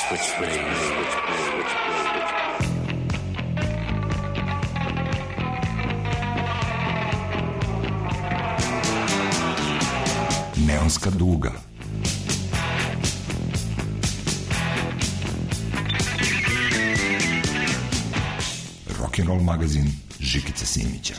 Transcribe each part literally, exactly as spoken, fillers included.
which way, which way, which way, which way. Neonska duga. Rock'n'roll magazin Žikice Simića.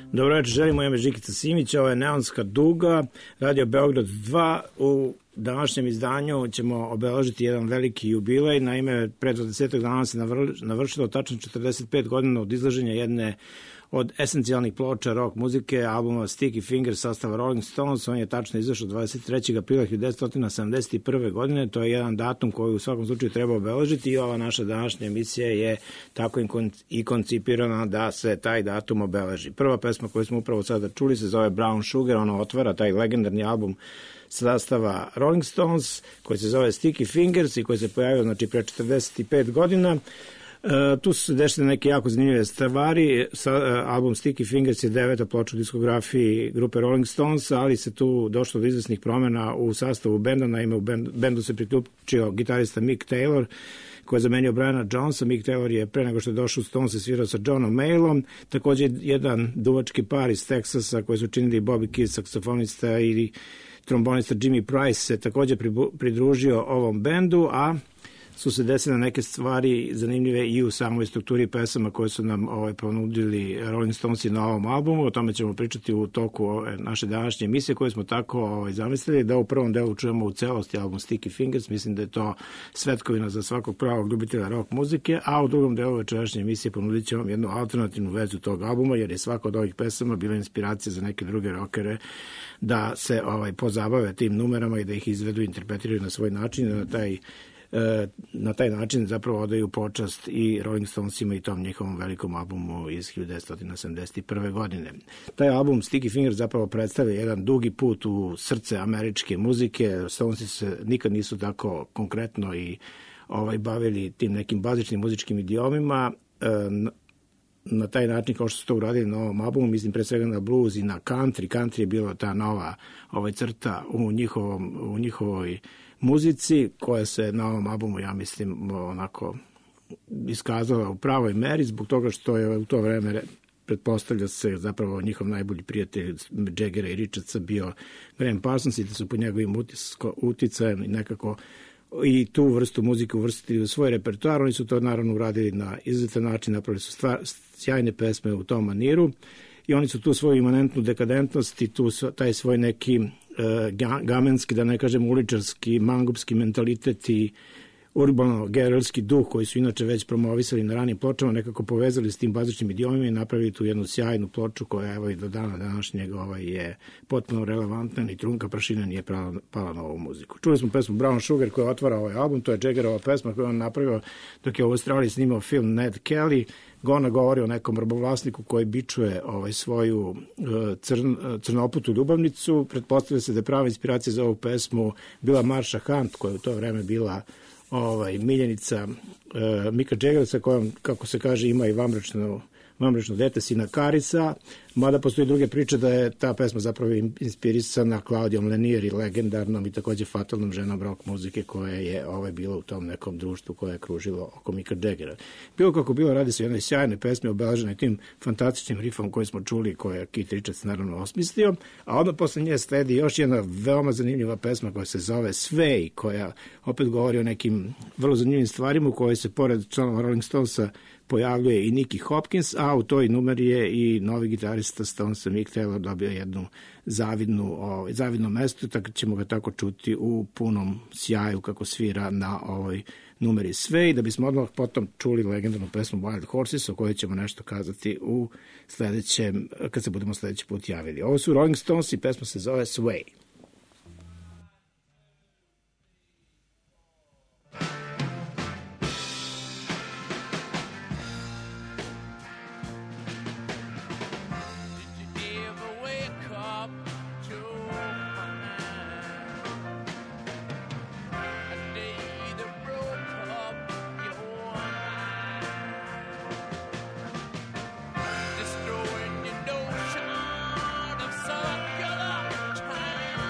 Dobro večer, želim, moje ime Žikica Simić, ovo je Neonska duga, Radio Beograd dva. U današnjem izdanju ćemo obeležiti jedan veliki jubilej. Naime, pre dvadeset dana se navršilo tačno četrdeset pet godina od izlaženja jedne od esencijalnih ploča rock muzike, albuma Sticky Fingers sastava Rolling Stones. On je tačno izašao dvadeset trećeg aprila hiljadu devetsto sedamdeset prve. godine. To je jedan datum koji u svakom slučaju treba obeležiti i ova naša današnja emisija je tako i koncipirana da se taj datum obeleži. Prva pesma koju smo upravo sada čuli se zove Brown Sugar, ona otvara taj legendarni album sastava Rolling Stones koji se zove Sticky Fingers i koji se pojavio znači pre četrdeset pet godina. Uh, tu su se desile neke jako zanimljive stvari. Sa, uh, album Sticky Fingers je deveta ploča u diskografiji grupe Rolling Stones, ali se tu došlo do izvesnih promjena u sastavu benda. Naime, u bend, bendu se priključio gitarista Mick Taylor, koji je zamenio Briana Jonesa. Mick Taylor je pre nego što je došao u Stones se svirao sa Johnom Mayallom. Također jedan duvački par iz Teksasa koji su činili Bobby Keys, saksofonista, i trombonista Jimmy Price se također pridružio ovom bendu, a su se desile neke stvari zanimljive i u samoj strukturi pesama koje su nam ovaj, ponudili Rolling Stonesi na ovom albumu. O tome ćemo pričati u toku ove, naše današnje emisije koje smo tako ovaj, zamislili da u prvom delu čujemo u celosti album Sticky Fingers. Mislim da je to svetkovina za svakog pravog ljubitelja rock muzike, a u drugom delu večerašnje emisije ponudit ćemo jednu alternativnu vezu tog albuma, jer je svaka od ovih pesama bila inspiracija za neke druge rockere da se ovaj, pozabave tim numerama i da ih izvedu i interpretiraju na svoj način, da na taj na taj način zapravo odaju počast i Rolling Stonesima i tom njihovom velikom albumu iz hiljadu devetsto sedamdeset prve. godine. Taj album Sticky Fingers zapravo predstavlja jedan dugi put u srce američke muzike. Stonesi se nikad nisu tako konkretno i ovaj, bavili tim nekim bazičnim muzičkim idiomima na taj način kao što su to uradili na ovom albumu, mislim pre svega na blues i na country. Country je bila ta nova ovaj, crta u, njihovom, u njihovoj muzici koja se na ovom albumu, ja mislim, onako iskazala u pravoj meri zbog toga što je u to vreme pretpostavlja se zapravo njihov najbolji prijatelj Jaggera i Richardsa bio Graham Parsons i da su po njegovim uticajem i nekako i tu vrstu muzike uvrstili u svoj repertoar. Oni su to naravno uradili na izuzetan način, napravili su stvar, sjajne pesme u tom maniru i oni su tu svoju imanentnu dekadentnost i tu taj svoj neki uh, gamenski, da ne kažem uličarski, mangupski mentalitet i urbano-gerelski duh koji su inače već promovisali na ranim pločama, nekako povezali s tim bazičnim idiomima i napravili tu jednu sjajnu ploču koja evo i do dana današnjeg ovaj, je potpuno relevantna i trunka prašina nije pala, pala na ovu muziku. Čuli smo pesmu Brown Sugar koja otvara ovaj album, to je Jaggerova pesma koju on napravio dok je u Australiji snimao film Ned Kelly. Gona govori o nekom robovlasniku koji bičuje ovaj, svoju crn, crnoputu ljubavnicu. Pretpostavlja se da je prava inspiracija za ovu pesmu bila Marsha Hunt, koja je u to vreme bila ovaj, miljenica uh, Mika Jaggera, sa kojom, kako se kaže, ima i vambračno, vambračno dete, sina Karisa, mada postoji druge priče da je ta pesma zapravo inspirisana Claudijom Lanier i legendarnom i također fatalnom ženom rock muzike koja je ovaj, bila u tom nekom društvu koje je kružilo oko Mika Jaggera. Bilo kako bilo, radi se o jednoj sjajne pesme obeležene tim fantastičnim rifom koji smo čuli, koje je Keith Richards naravno osmislio, a onda posle nje sledi još jedna veoma zanimljiva pesma koja se zove Sway, koja opet govori o nekim vrlo zanimljivim stvarima u kojoj se pored članova Rolling Stonesa pojavljuje i Nicky Hopkins, a u toj numeri je i novi gitarista Stonesa Mick Taylor dobio jednu zavidnu, o, zavidno mesto, tako ćemo ga tako čuti u punom sjaju kako svira na ovoj numeri Sway, da bismo odmah potom čuli legendarnu pesmu Wild Horses, o kojoj ćemo nešto kazati u sledećem, kad se budemo sledeći put javili. Ovo su Rolling Stones i pesma se zove Sway. Destroying your notion of circular time.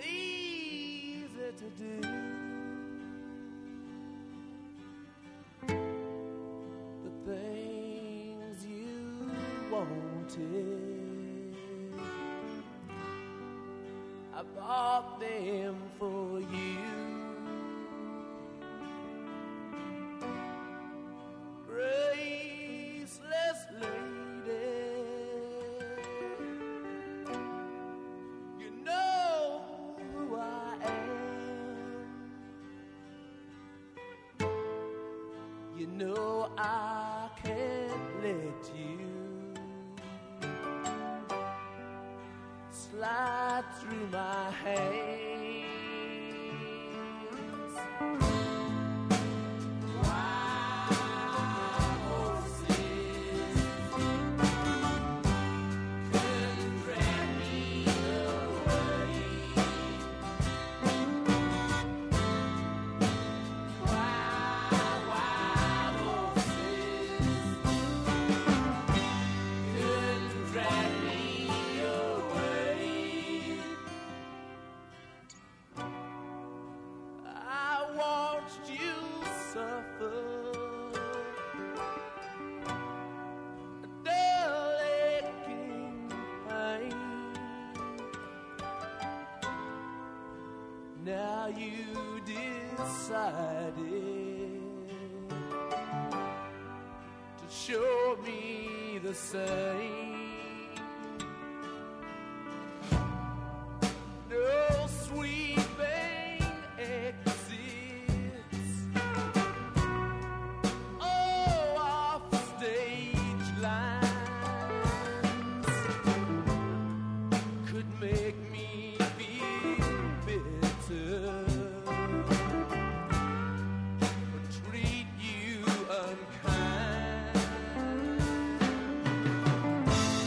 easy to do. The things you wanted, I bought them for you. Graceless lady, you know who I am. You know I can't let you slide through my hands. Now you decided to show me the same. No sweeping exits, oh, off stage lines could make me feel bitter or treat you unkind.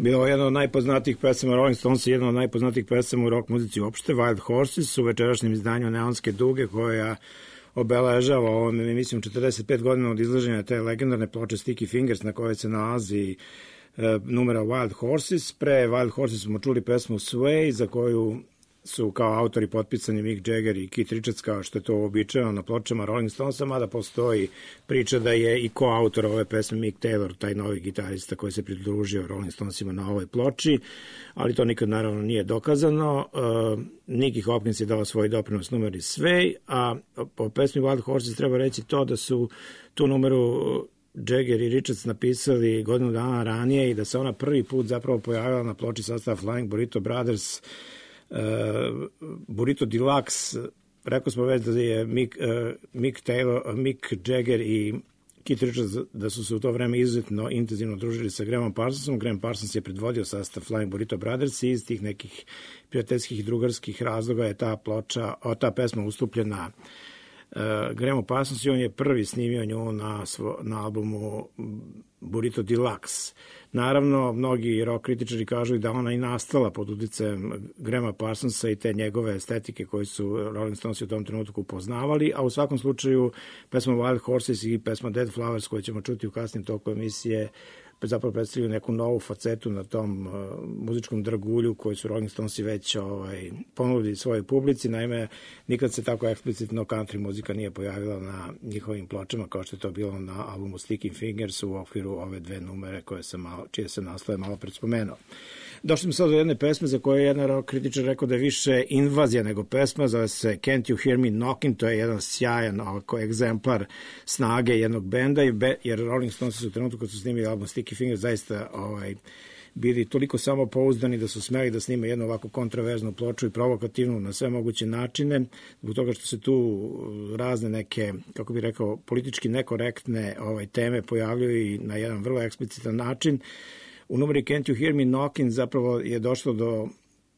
Bilo je jedna od najpoznatijih pesama Rolling Stones, jedna od najpoznatijih pesama u rock muzici uopšte, Wild Horses, u večerašnjem izdanju Neonske duge, koja obeležava ovom emisijom četrdeset pet godina od izlaženja te legendarne ploče Sticky Fingers, na kojoj se nalazi e, numera Wild Horses. Pre Wild Horses smo čuli pesmu Sway, za koju su kao autori potpisani Mick Jagger i Keith Richards, kao što je to uobičajeno na pločama Rolling Stonesa, mada postoji priča da je i koautor ove pesme Mick Taylor, taj novi gitarista koji se pridružio Rolling Stonesima na ovoj ploči, ali to nikad naravno nije dokazano. Uh, Nicky Hopkins je dao svoj doprinos numeri Sway, a po pesmi Wild Horses treba reći to da su tu numeru Jagger i Richards napisali godinu dana ranije i da se ona prvi put zapravo pojavila na ploči sastava Flying Burrito Brothers. Uh, Burrito Deluxe, rekao smo već da je Mick, uh, Mick Taylor, uh, Mick Jagger i Keith Richards da su se u to vreme izuzetno intenzivno družili sa Grahamom Parsonsom. Graham Parsons je predvodio sastav Flying Burrito Brothers i iz tih nekih prijateljskih i drugarskih razloga je ta ploča, o, ta pesma ustupljena uh, Grahamu Parsonsu i on je prvi snimio nju na, svo, na albumu Burrito Deluxe. Naravno, mnogi rock kritičari kažu da ona i nastala pod uticajem Grahama Parsonsa i te njegove estetike koji su Rolling Stonesi u tom trenutku poznavali, a u svakom slučaju pesma Wild Horses i pesma Dead Flowers koju ćemo čuti u kasnim toku emisije zapravo predstavljaju neku novu facetu na tom uh, muzičkom dragulju koji su Rolling Stonesi već ovaj, ponudili svojoj publici. Naime, nikad se tako eksplicitno country muzika nije pojavila na njihovim pločama kao što je to bilo na albumu Sticky Fingers u okviru ove dve numere koje sam malo, čije sam naslove malo predspomenuo. Došli smo sad do jedne pesme za koju je jedan rock kritičar rekao da je više invazija nego pesma, zove se Can't You Hear Me Knocking, to je jedan sjajan ovako egzemplar snage jednog benda, jer Rolling Stones su u trenutku kad su snimili album Sticky Fingers zaista ovaj, bili toliko samopouzdani da su smeli da snime jednu ovako kontraverznu ploču i provokativnu na sve moguće načine, zbog toga što se tu razne neke, kako bih rekao, politički nekorektne ovaj, teme pojavljaju i na jedan vrlo eksplicitan način. U numeri Can't You Hear Me Knocking zapravo je došlo do,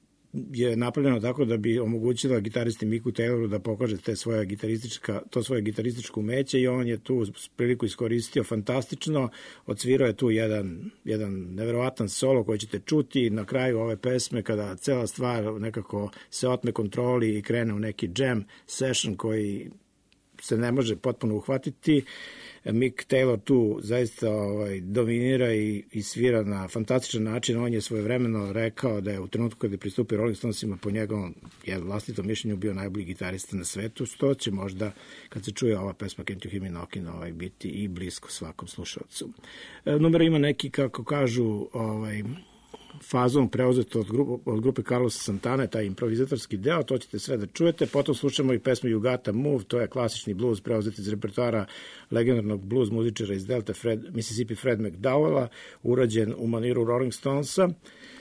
je napravljeno tako da bi omogućila gitaristi Micku Tayloru da pokaže te svoje gitaristička, to svoje gitarističko umeće i on je tu priliku iskoristio fantastično, odsvirao je tu jedan, jedan neverovatan solo koji ćete čuti na kraju ove pesme kada cela stvar nekako se otme kontroli i krene u neki jam session koji se ne može potpuno uhvatiti. Mick Taylor tu zaista ovaj, dominira i, i svira na fantastičan način. On je svojevremeno rekao da je u trenutku kada je pristupio Rolling Stonesima po njegovom vlastitom mišljenju bio najbolji gitarista na svetu, što će možda kad se čuje ova pesma Can't You Hear Me Knocking ovaj, biti i blisko svakom slušalcu. E, numer ima neki, kako kažu, ovaj, fazom preuzeto od, grup, od grupe Carlosa Santane, taj improvizatorski deo, to ćete sve da čujete. Potom slušamo i pesmu You Gotta Move, to je klasični blues preuzet iz repertoara legendarnog blues muzičara iz Delta, Fred, Mississippi Fred McDowella, urađen u maniru Rolling Stonesa,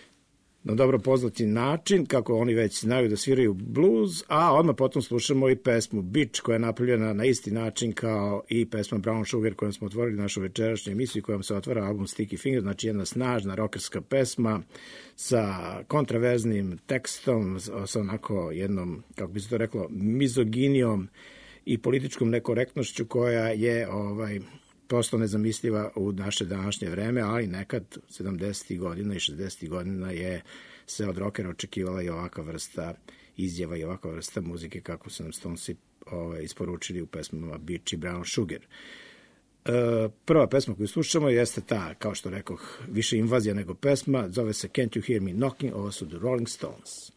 na dobro poznati način, kako oni već znaju da sviraju blues, a odmah potom slušamo i pesmu Bitch, koja je napravljena na isti način kao i pesma Brown Sugar, kojom smo otvorili našu večerašnju emisiju, kojom se otvara album Sticky Fingers, znači jedna snažna rockerska pesma sa kontraverznim tekstom, sa onako jednom, kako bi se to reklo, mizoginijom i političkom nekorektnošću koja je ovaj prosto nezamisliva u naše današnje vreme, ali nekad sedamdesetih godina i šezdesetih godina je se od rockera očekivala i ovakva vrsta izjava i ovakva vrsta muzike kako su nam Stonesi ovaj, isporučili u pesmama Bitch i Brown Sugar. E, prva pesma koju slušamo jeste ta, kao što rekoh, više invazija nego pesma, zove se Can't You Hear Me Knocking, ovo su The Rolling Stones.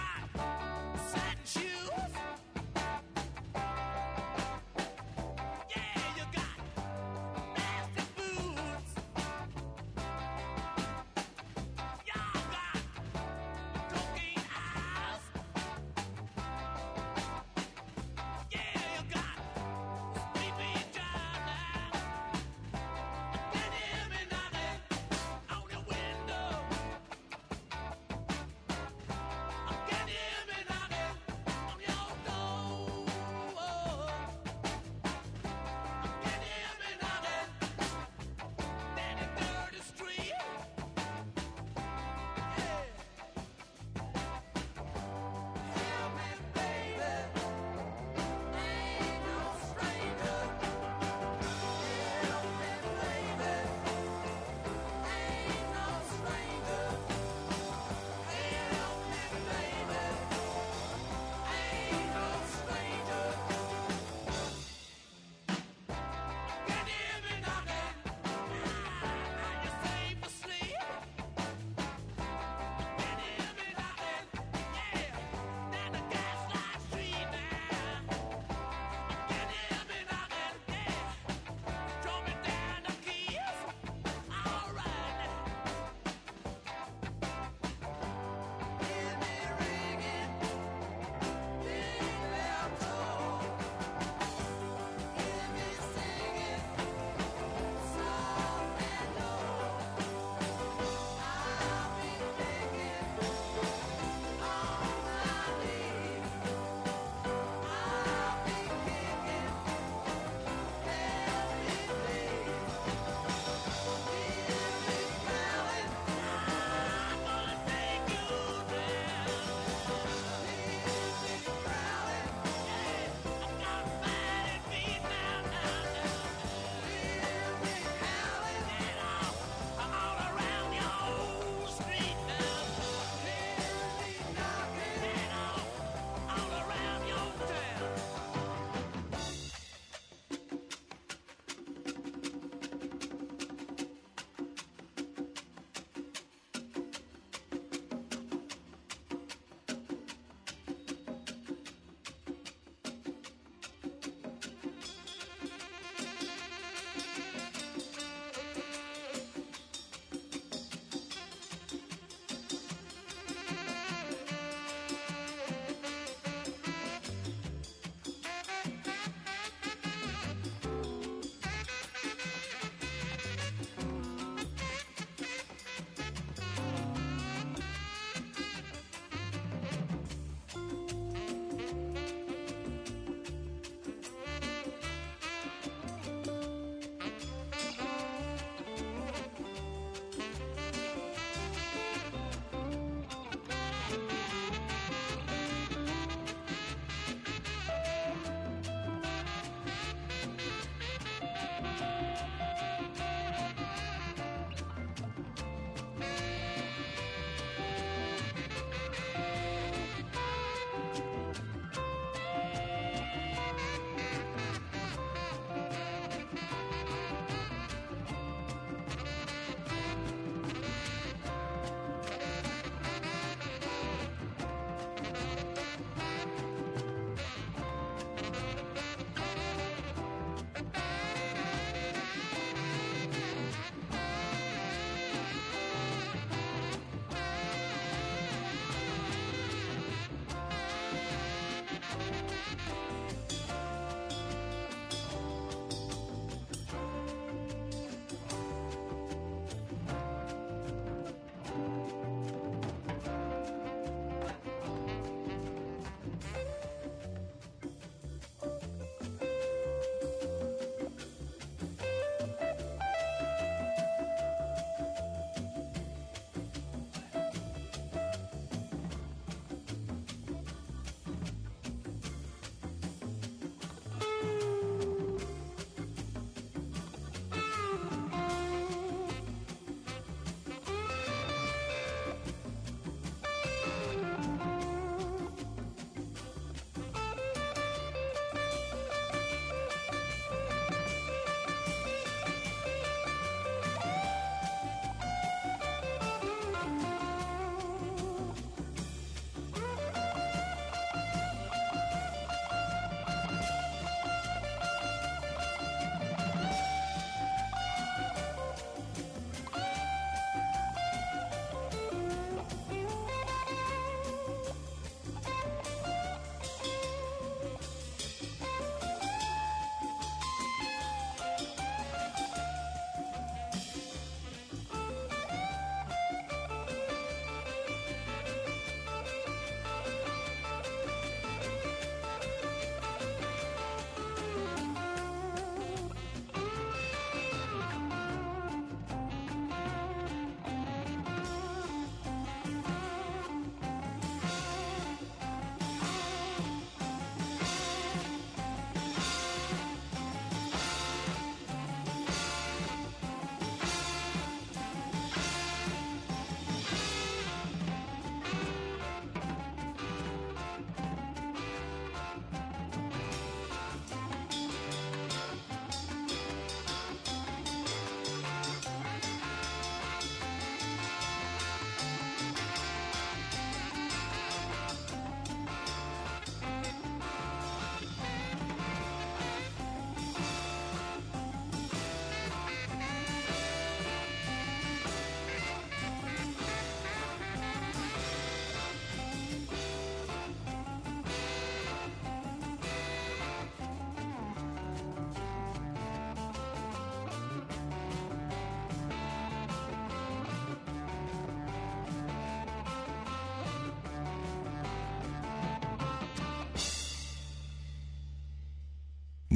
Yeah,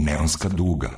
Neonska duga.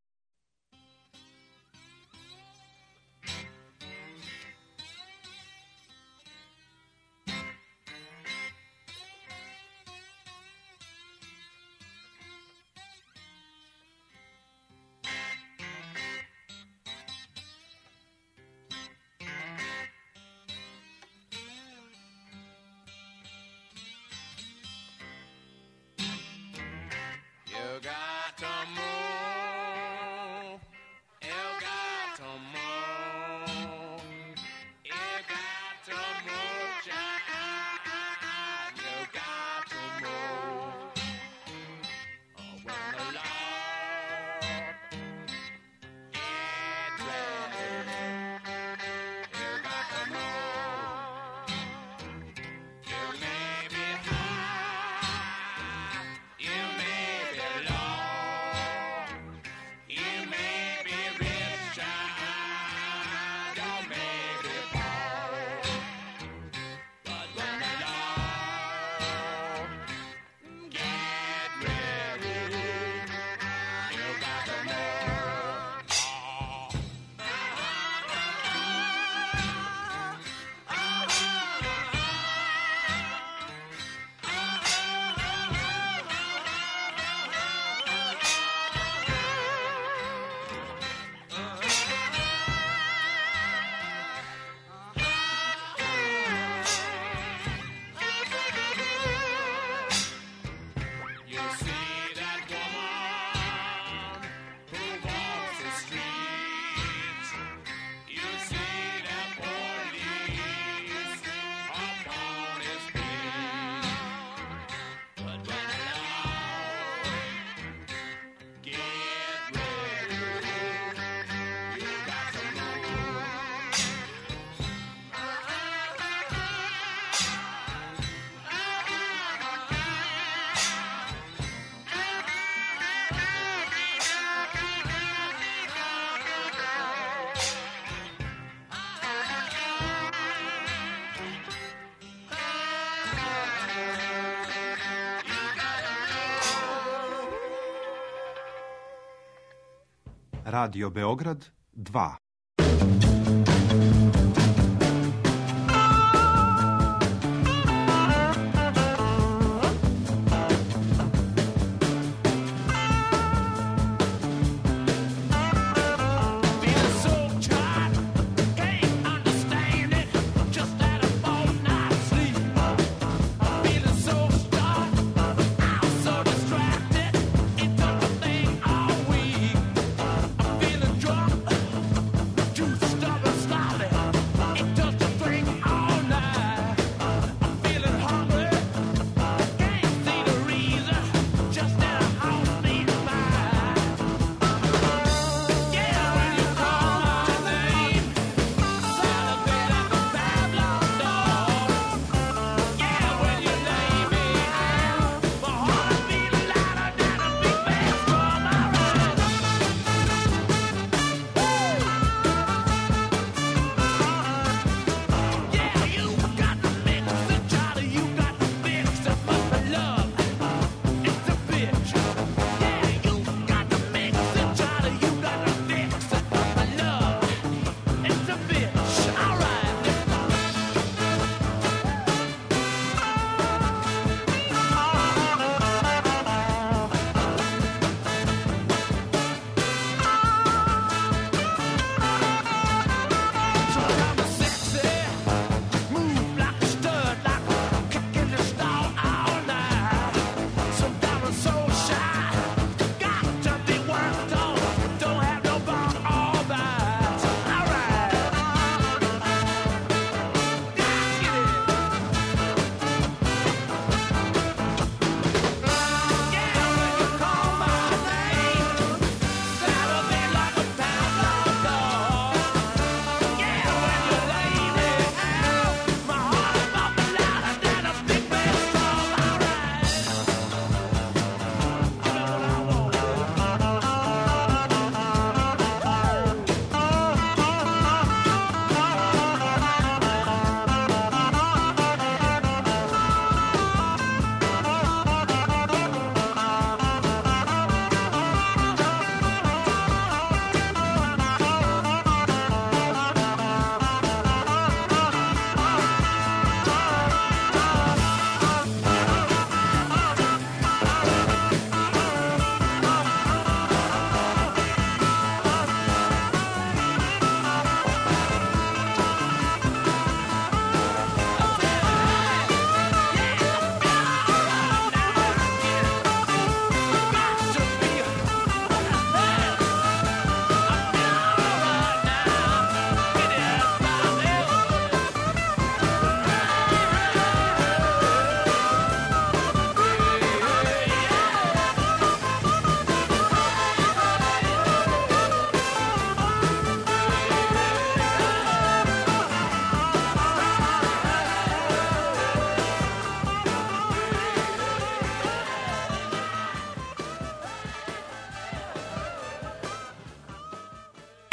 Radio Beograd dva.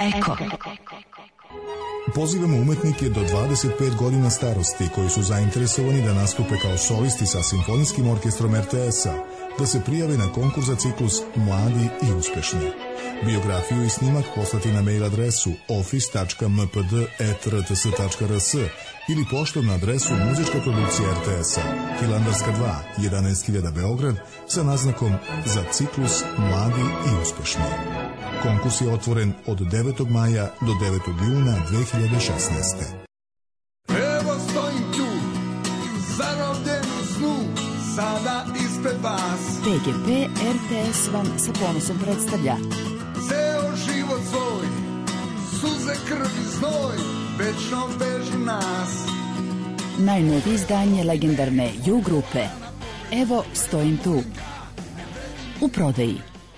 Eko. Pozivamo umetnike do dvadeset pet godina starosti koji su zainteresovani da nastupe kao solisti sa Simfonijskim orkestrom er te es-a, da se prijave na konkurs za ciklus Mladi i uspešni. Biografiju i snimak poslati na mail adresu office tačka m p d at r t s tačka r s ili poštom na adresu Muzička produkcija er te es-a, Hilandarska dva, jedanaest hiljada Beograd, sa naznakom za ciklus Mladi i uspešni. Konkurs je otvoren od devetog maja do devetog juna dve hiljade šesnaeste. Evo stojim tu, zarobljen u snu, sada ispred vas. pe ge pe er te es vam sa ponosom predstavlja Ceo život svoj, suze, krv i znoj, večno vežu nas. najnovije izdanje legendarne U grupe Evo stojim tu. U prodaji.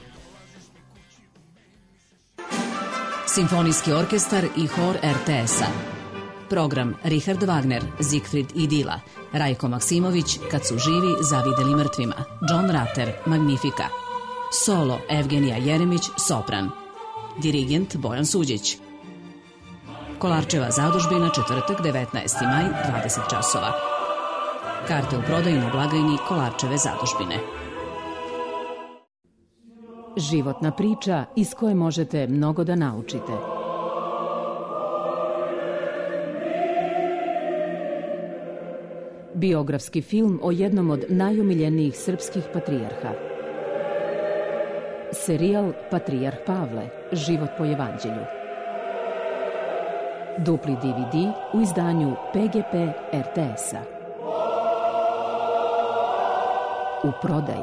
Simfonijski orkestar i hor er te es-a. Program Richard Wagner, Siegfried i Dila, Rajko Maksimović, Kad su živi zavideli mrtvima, John Rutter, Magnifica. Solo Evgenija Jeremić, sopran. Dirigent Bojan Suđić. Kolarčeva zadužbina, četvrtak, devetnaesti maj, dvadeset časova. Karte u prodaju na blagajni Kolarčeve zadužbine. Životna priča iz koje možete mnogo da naučite. Biografski film o jednom od najomiljenijih srpskih patrijarha. Serijal Patrijarh Pavle, život po evanđelju. Dupli de ve de u izdanju pe ge pe er te es-a. U prodaji.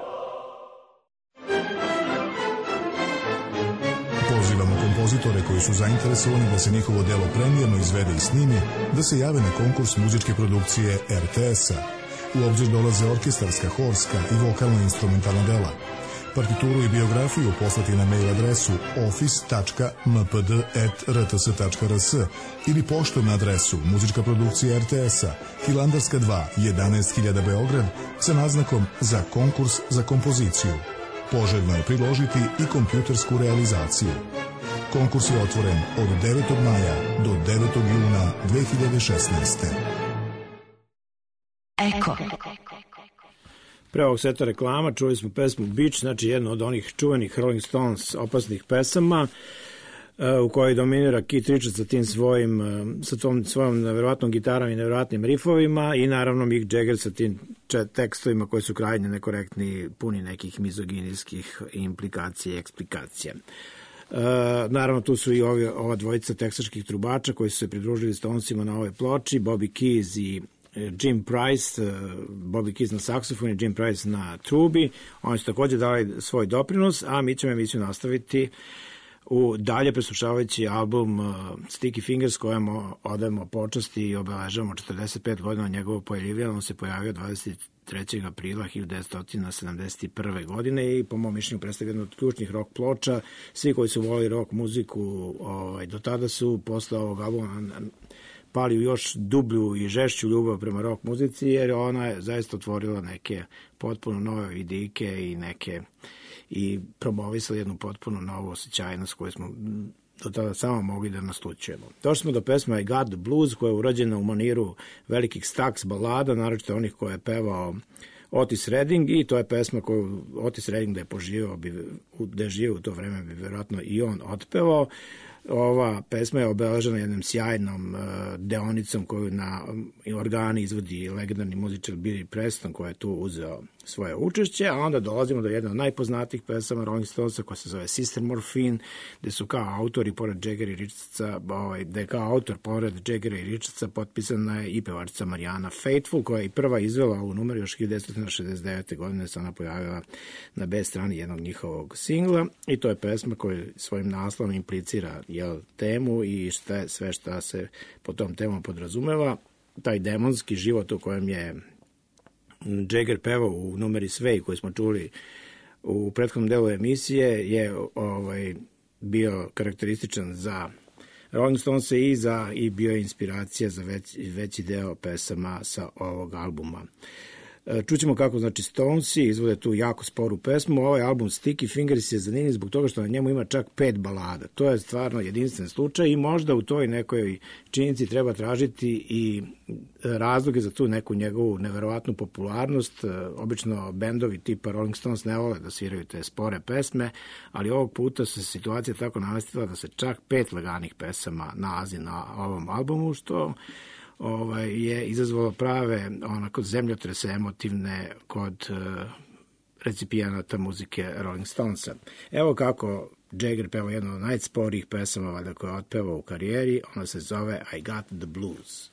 Pozivamo kompozitore koji su zainteresovani da se njihovo delo premijerno izvede i snimi, da se jave na konkurs muzičke produkcije er te es-a. U obzir dolaze orkestarska, horska i vokalno-instrumentalna dela. Partituru i biografiju poslati na mail adresu office tačka m p d at r t s tačka r s ili poštom na adresu Muzička produkcija er te es-a, Hilandarska dva, jedanaest hiljada Beograd, sa naznakom za konkurs za kompoziciju. Poželjno je priložiti i kompjutersku realizaciju. Konkurs je otvoren od devetog maja do devetog juna dve hiljade šesnaeste. Eko. Pre ovog seta reklama čuli smo pesmu Beach, znači jednu od onih čuvenih Rolling Stones opasnih pesama u kojoj dominira Keith Richards sa tim svojim, sa tom svojom nevjerovatnom gitarom i nevjerovatnim riffovima i naravno Mick Jagger sa tim tekstovima koji su krajnje nekorektni, puni nekih mizoginijskih implikacija i eksplikacija. Uh, naravno tu su i ovi, ova dvojica teksaških trubača koji su se pridružili Stonesima na ovoj ploči, Bobby Keys i Jim Price, Bobby Keys na saksofonu i Jim Price na trubi. Oni su također dali svoj doprinos, a mi ćemo emisiju nastaviti u dalje preslušavajući album uh, Sticky Fingers kojem odajemo počasti i obeležavamo četrdeset pet godina njegovog pojavljivanja. On se pojavio dvadeset trećeg aprila hiljadu devetsto sedamdeset prve. godine i po mom mišljenju predstavlja jednu od ključnih rock ploča. Svi koji su volili rock muziku ovaj, do tada su posle ovog albuma pali u još dublju i žešću ljubav prema rock muzici, jer ona je zaista otvorila neke potpuno nove vidike i neke i promovisala jednu potpuno novu osjećajnost koju smo do tada samo mogli da naslučujemo. Došli smo do pesma I Got the Blues, koja je urađena u maniru velikih Stax balada, naročito onih koje je pevao Otis Redding, i to je pesma koju Otis Redding da je poživao, da je živio u to vreme, bi vjerojatno i on otpevao. Ova pesma je obeležena jednom sjajnom uh, deonicom koju na organi izvodi legendarni muzičar Billy Preston, koji je tu uzeo svoje učešće, a onda dolazimo do jedne od najpoznatijih pesama Rolling Stonesa koja se zove Sister Morphine, gde su kao autori pored Jaggera i Richardsa, ovaj, gde je kao autor pored Jaggera i Richardsa potpisana je i pevačica Mariana Faithfull, koja je i prva izvela u numeru još hiljadu devetsto šezdeset devete. godine se ona pojavila na B strani jednog njihovog singla, i to je pesma koja svojim naslovom implicira jel, temu i šta, sve šta se po tom temu podrazumeva. Taj demonski život u kojem je Jagger pevao u numeri Sway koji smo čuli u prethodnom delu emisije je ovaj, bio karakterističan za Rolling Stones i, za, i bio je inspiracija za već, veći deo pesama sa ovog albuma. Čućemo kako, znači, Stonesi izvode tu jako sporu pesmu. Ovaj album Sticky Fingers je zanimljiv zbog toga što na njemu ima čak pet balada. To je stvarno jedinstven slučaj i možda u toj nekoj činjenici treba tražiti i razloge za tu neku njegovu neverovatnu popularnost. Obično bendovi tipa Rolling Stones ne vole da sviraju te spore pesme, ali ovog puta se situacija tako namestila da se čak pet laganih pesama nalazi na ovom albumu, što ovaj, je izazvalo prave onako zemljotrese emotivne kod uh, recipijenata muzike Rolling Stonesa. Evo kako Jagger peva jednu od najsporijih pesama valjda koje je otpevao u karijeri. Ona se zove I Got the Blues.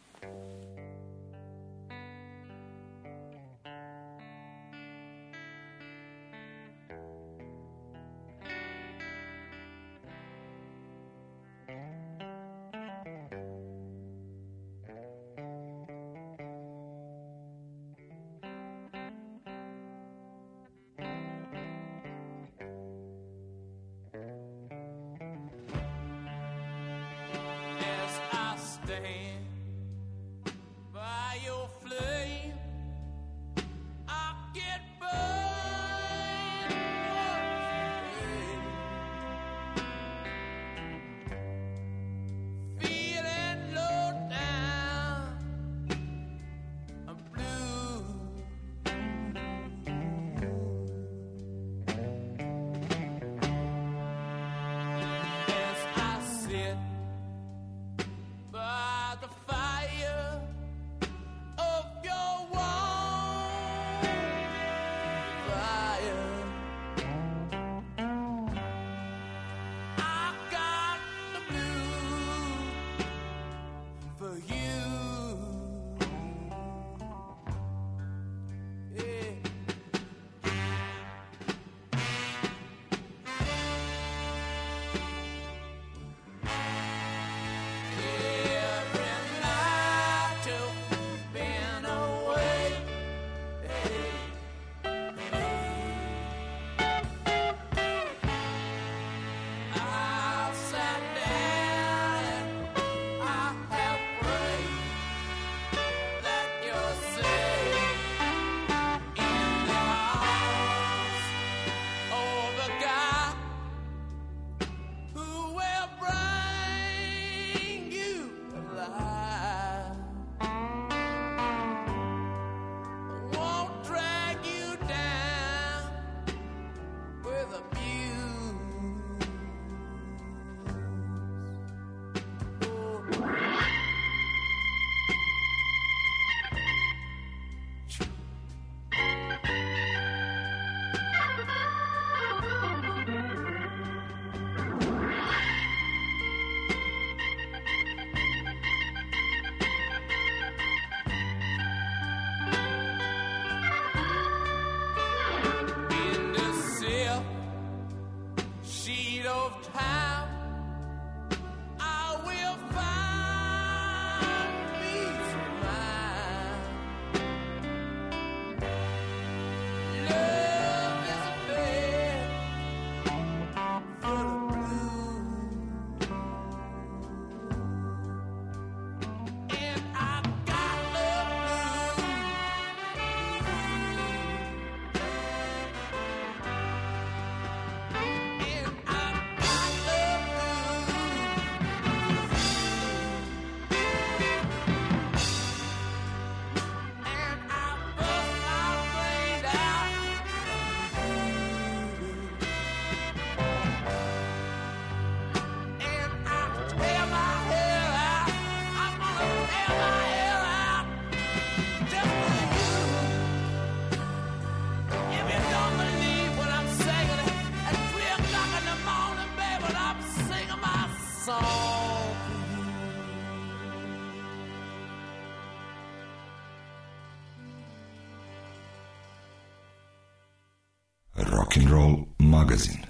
Rock'n'Roll magazin.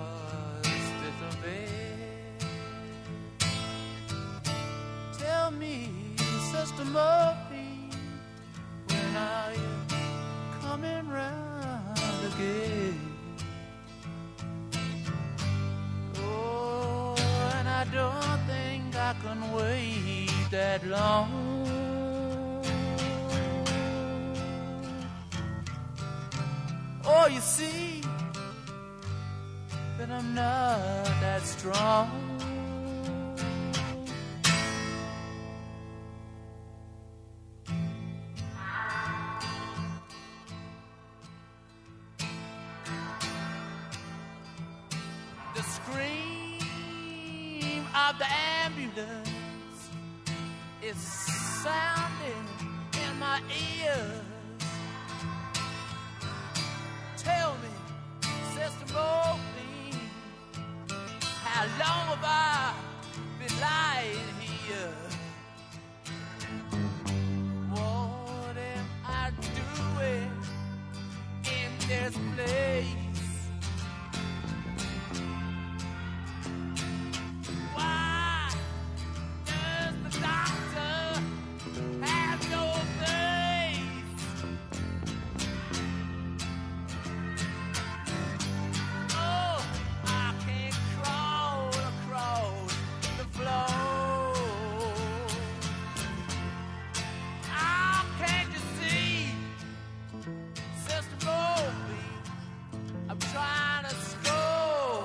Tell me can wait that long. Oh, you see that I'm not that strong. The scream of the ambulance is sounding in my ears. Tell me, Sister Morphine, how long have I been lying here? What am I doing in this place? Why does the doctor have no face? Oh, I can't crawl across the floor. Oh, can't you see, Sister Morphine, I'm trying to score.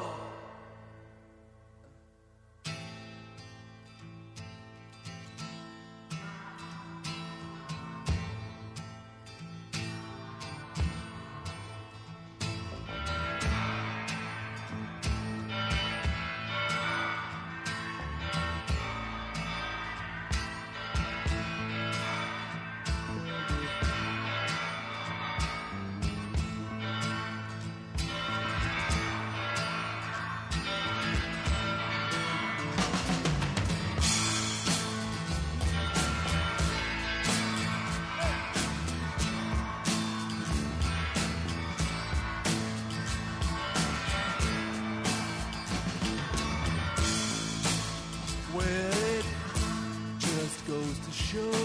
Well, it just goes to show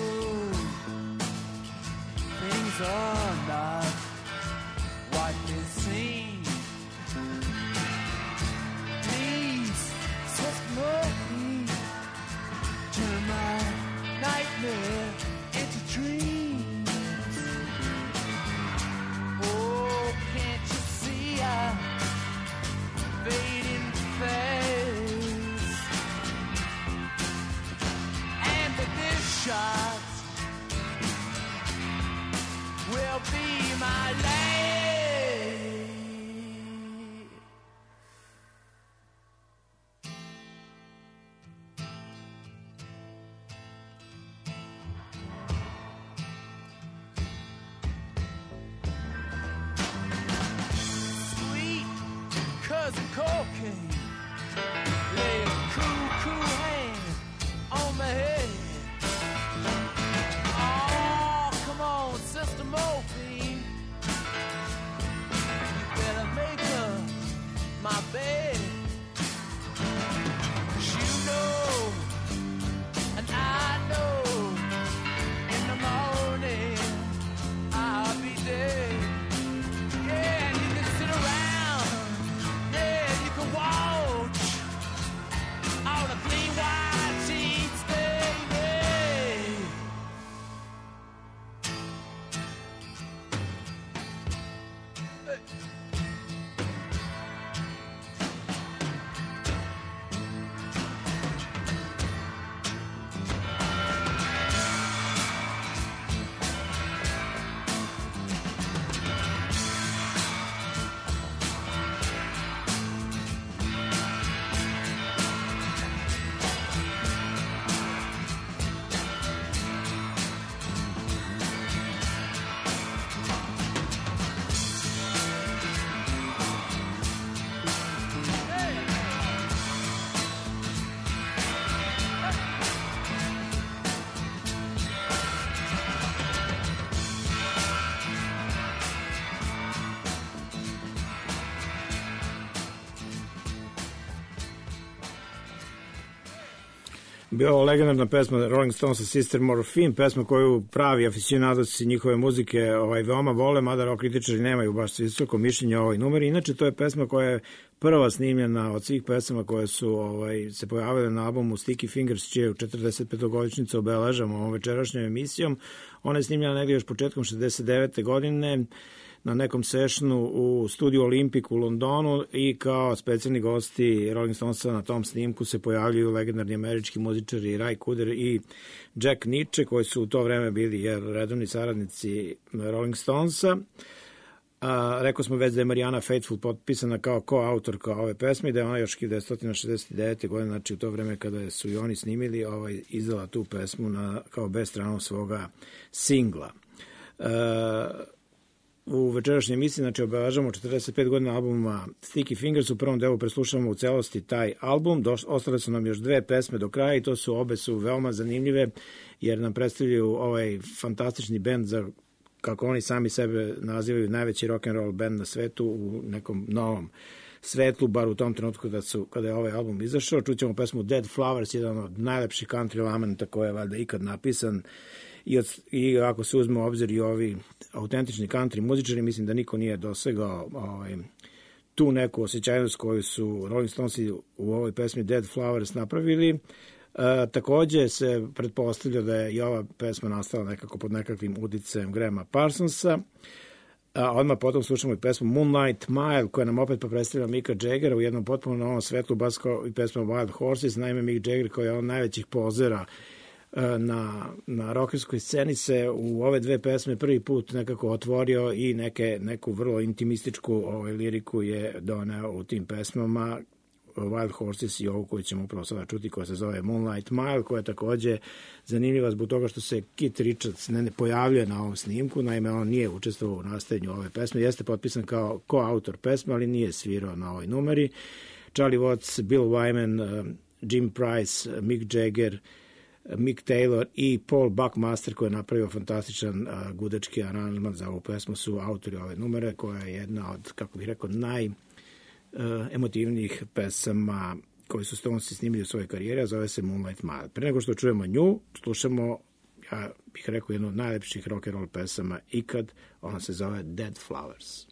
things are not what they seem. Please, Sister Morphine, turn my nightmare into dreams. Oh, can't you see I'm fading fast? And that this shot will be my last. Sweet cousin cocaine, lay a cool, cool hand on my head. Oh, come on, Sister Morphine, you better make her my bed. 'Cause you know, and I know, in the morning I'll be dead. Yeah, and you can sit around, yeah, you can watch all the clean white sheets, baby. Bila legendarna pesma Rolling Stonesa Sister Morphine, pesma koju pravi aficionadoci njihove muzike ovaj, veoma vole, mada rock kritičari nemaju baš visoko mišljenje o ovoj numeri. Inače, to je pesma koja je prva snimljena od svih pesama koje su ovaj, se pojavile na albumu Sticky Fingers, čije u četrdeset petogodišnjicu obeležamo ovom večerašnjom emisijom. Ona je snimljena negdje još početkom šezdeset devete godine na nekom sessionu u studiju Olympic u Londonu i kao specijalni gosti Rolling Stonesa na tom snimku se pojavljuju legendarni američki muzičari Ray Cooder i Jack Nitzsche, koji su u to vreme bili jer, redovni saradnici Rolling Stonesa. A, rekao smo već da je Mariana Faithfull potpisana kao koautorka ove pesme i da je ona još hiljadu devetsto šezdeset devete. godine, znači u to vreme kada su i oni snimili, ovaj, izdala tu pesmu na, kao B stranu svoga singla. E, U večerašnjoj emisiji, znači, obeležamo četrdeset pet godina albuma Sticky Fingers. U prvom delu preslušamo u celosti taj album. Doš, ostale su nam još dve pesme do kraja i to su obe su veoma zanimljive jer nam predstavljaju ovaj fantastični bend za, kako oni sami sebe nazivaju, najveći rock'n'roll band na svetu u nekom novom svetlu, bar u tom trenutku da su, kada je ovaj album izašao. Čućemo pesmu Dead Flowers, jedan od najlepših country lamenta koji je valjda ikad napisan. I, od, I ako se uzme u obzir i ovi autentični country muzičari, mislim da niko nije dosegao ovaj, tu neku osjećajnost koju su Rolling Stonesi u ovoj pesmi Dead Flowers napravili. E, takođe se pretpostavlja da je i ova pesma nastala nekako pod nekakvim uticajem Grahama Parsonsa. A odmah potom slušamo i pesmu Moonlight Mile, koja nam opet predstavlja Micka Jaggera u jednom potpuno novom svetlu, baš kao i pesma Wild Horses. Naime, Mick Jagger, koji je on najvećih pozera na, na rockerskoj sceni, se u ove dve pesme prvi put nekako otvorio i neke, neku vrlo intimističku ovaj, liriku je doneo u tim pesmama Wild Horses i ovu koju ćemo upravo sada čuti, koja se zove Moonlight Mile, koja je takođe zanimljiva zbog toga što se Keith Richards ne, ne pojavljuje na ovom snimku. Naime, on nije učestvovao u nastajanju ove pesme, jeste potpisan kao koautor pesme, ali nije svirao na ovoj numeri. Charlie Watts, Bill Wyman, Jim Price, Mick Jagger, Mick Taylor i Paul Buckmaster, koji je napravio fantastičan uh, gudački aranžman za ovu pesmu, su autori ove numere, koja je jedna od, kako bih rekao, najemotivnijih pesama koji su Stonesi snimili u svojoj karijeri, a zove se Moonlight Mile. Pre nego što čujemo nju, slušamo, ja bih rekao, jednu od najlepših rock and roll pesama ikad, ona se zove Dead Flowers.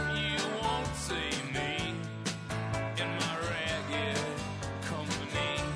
Company.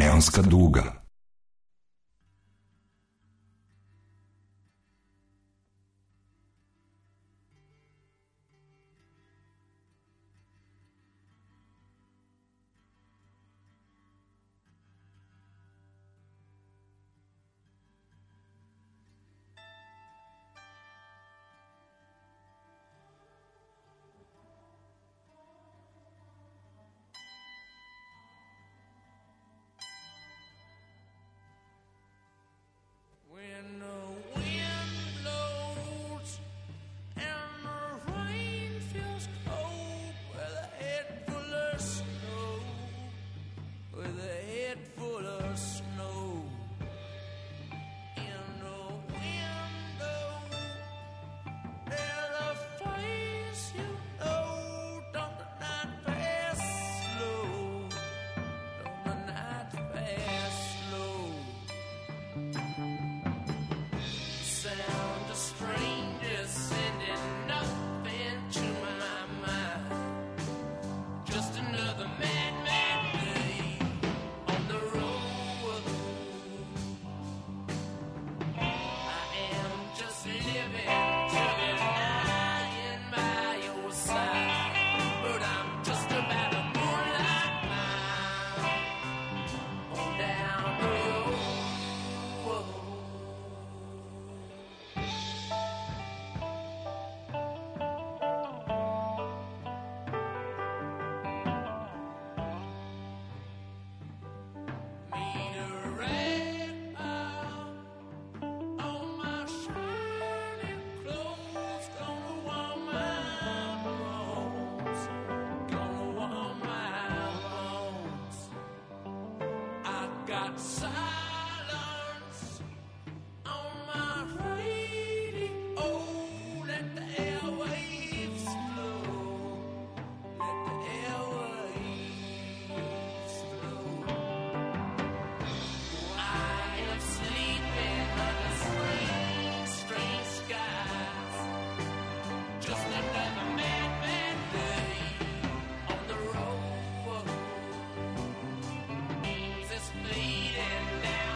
Neonska duga. When the wind blows and the rain feels cold, with a head full of snow, with a head full of snow, in the window there's a face you know. Don't the night pass slow? Don't the night pass slow? Sound of strangers sending nothing to my mind. Just another mad, mad day on the road. I am just living till the lying by your side, but I'm just about a moonlight mile on down the road. Meet a red eye on my shining clothes, gonna warm my bones, gonna warm my bones. I got silence on my radio. Let the airwaves flow, let the airwaves flow. I am sleeping under strange, strange skies. Just another mad, mad day on the road. It's bleeding down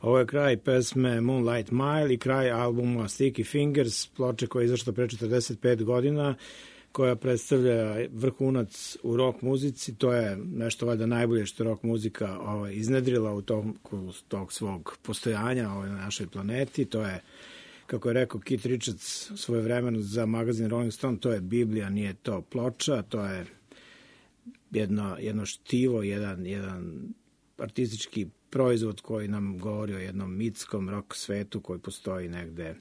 Ovo je kraj pesme Moonlight Mile i kraj albuma Sticky Fingers, ploče koja je izašla pre četrdeset pet godina, koja predstavlja vrhunac u rock muzici. To je nešto valjda najbolje što rock muzika ovaj, iznedrila u toku tog svog postojanja ovaj, na našoj planeti. To je, kako je rekao Keith Richards svoje vremeno za magazin Rolling Stone, to je Biblija, nije to ploča, to je jedno, jedno štivo, jedan, jedan artistički proizvod koji nam govori o jednom mitskom rock svetu koji postoji negde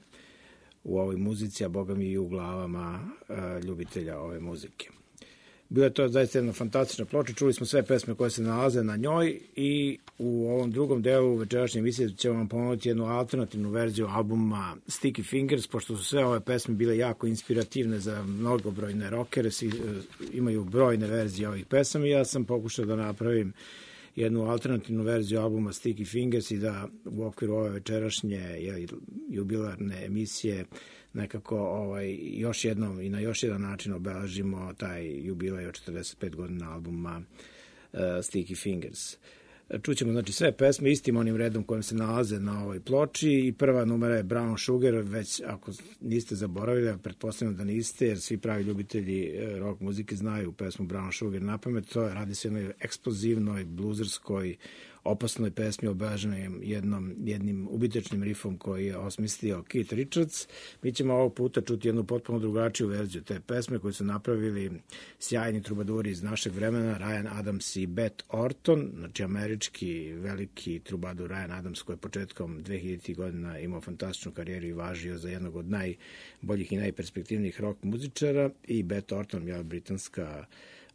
u ovoj muzici, a boga mi i u glavama uh, ljubitelja ove muzike. Bila je to zaista jedna fantastična ploča, čuli smo sve pesme koje se nalaze na njoj i u ovom drugom delu večerašnje emisije ćemo vam ponuditi jednu alternativnu verziju albuma Sticky Fingers, pošto su sve ove pesme bile jako inspirativne za mnogobrojne rockere, si, imaju brojne verzije ovih pesama i ja sam pokušao da napravim jednu alternativnu verziju albuma Sticky Fingers i da u okviru ove večerašnje jeli, jubilarne emisije nekako ovaj, još jednom i na još jedan način obeležimo taj jubilej od četrdeset pet godina albuma uh, Sticky Fingers. Čućemo znači sve pesme istim onim redom kojim se nalaze na ovoj ploči i prva numera je Brown Sugar, već ako niste zaboravili, pretpostavljam da niste, jer svi pravi ljubitelji rock muzike znaju pesmu Brown Sugar napamet. To je, radi se jednoj eksplozivnoj, bluzerskoj, opasnoj pesmi obeleženoj jednom, jednim ubitečnim rifom koji je osmislio Keith Richards. Mi ćemo ovog puta čuti jednu potpuno drugačiju verziju te pesme koju su napravili sjajni trubaduri iz našeg vremena, Ryan Adams i Beth Orton, znači američki veliki trubadur Ryan Adams koji je početkom dvehiljaditih godina imao fantastičnu karijeru i važio za jednog od najboljih i najperspektivnijih rock muzičara, i Beth Orton, je britanska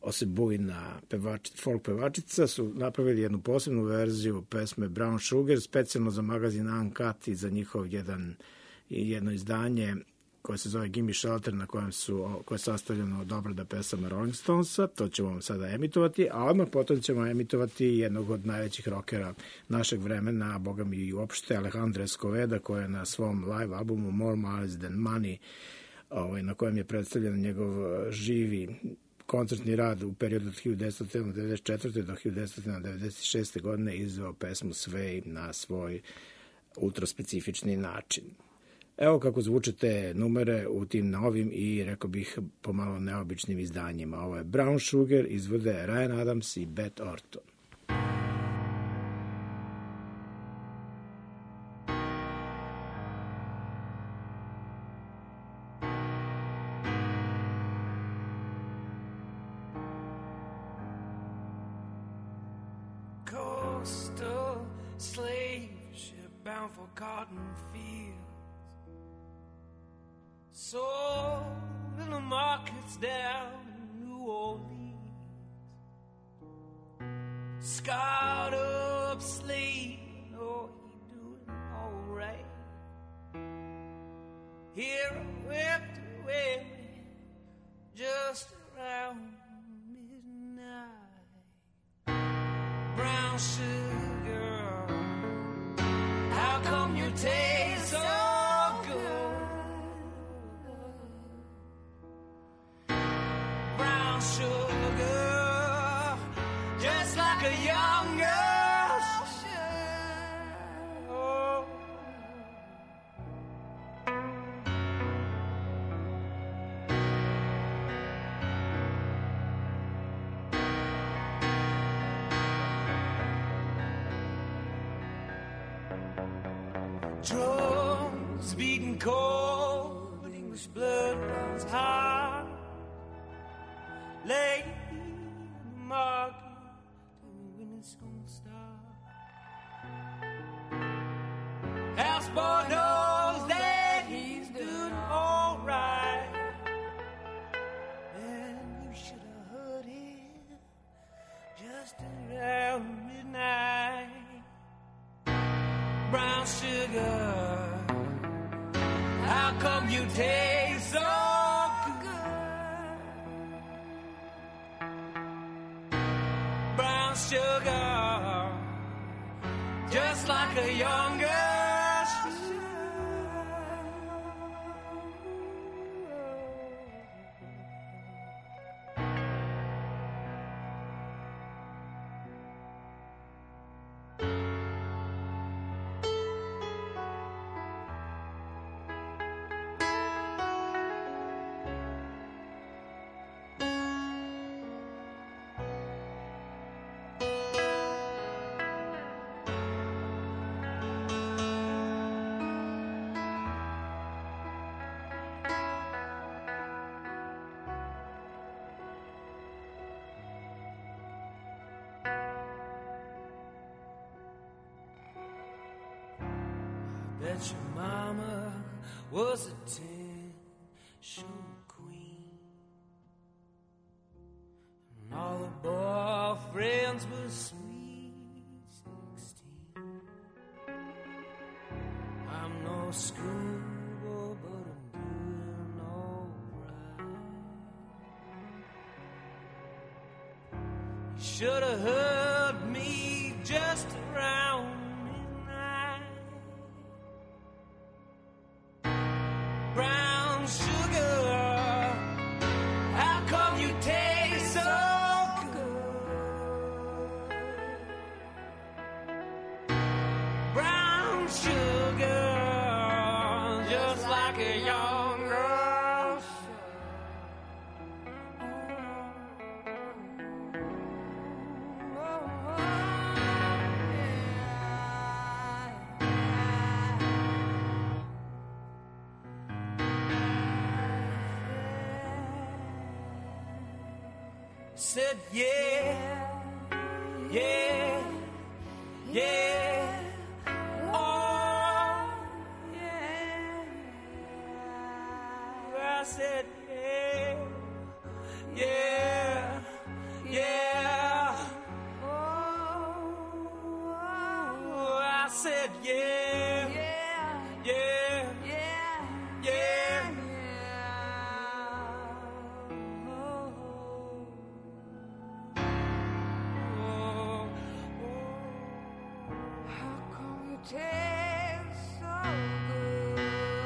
osebujna pevač, folk pevačica, su napravili jednu posebnu verziju pesme Brown Sugar, specijalno za magazin Uncut i za njihov jedan, jedno izdanje koje se zove Gimme Shelter, na kojem su, koje je sastavljeno od obrada pesama Rolling Stonesa. To ćemo vam sada emitovati, a odmah potom ćemo emitovati jednog od najvećih rockera našeg vremena, a boga mi i uopšte, Alejandra Escoveda, koja je na svom live albumu More Miles Than Money, ovaj, na kojem je predstavljen njegov živi koncertni rad u periodu od hiljadu devetsto devedeset četvrte do hiljadu devetsto devedeset šeste godine, izveo pesmu Sway na svoj ultraspecifični način. Evo kako zvuče te numere u tim novim i, rekao bih, pomalo neobičnim izdanjima. Ovo je Brown Sugar, izvode Ryan Adams i Beth Orton. Coastal slave ship bound for cotton fields, sold in the markets down in New Orleans, scarred up slave, oh, he doing all right. Here I wept away just around midnight. Brown sugar, how come you taste so good? Brown sugar, just like a young girl should. Oh. Drums beating cold, but English blood runs hot. Late in the market, when it's gonna stop. Houseboy knows that he's doing all right, and you should have heard him just around midnight. Brown sugar, how come you taste so good? Brown sugar, just like a young girl should. Bet your mama was a ten-show queen, and all her boyfriends were sweet sixteen. I'm no schoolboy, but I'm doing alright. You should have heard me just around brown sugar. How come you taste so good? Brown sugar, just like a young girl. Said yeah, yeah, yeah, oh, yeah. I said yeah, yeah, yeah, oh, I said yeah, yeah, yeah, yeah, yeah. Tastes so good.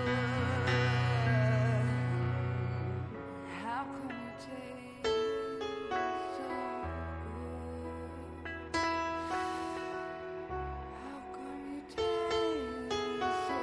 How come you taste so good? How come you taste so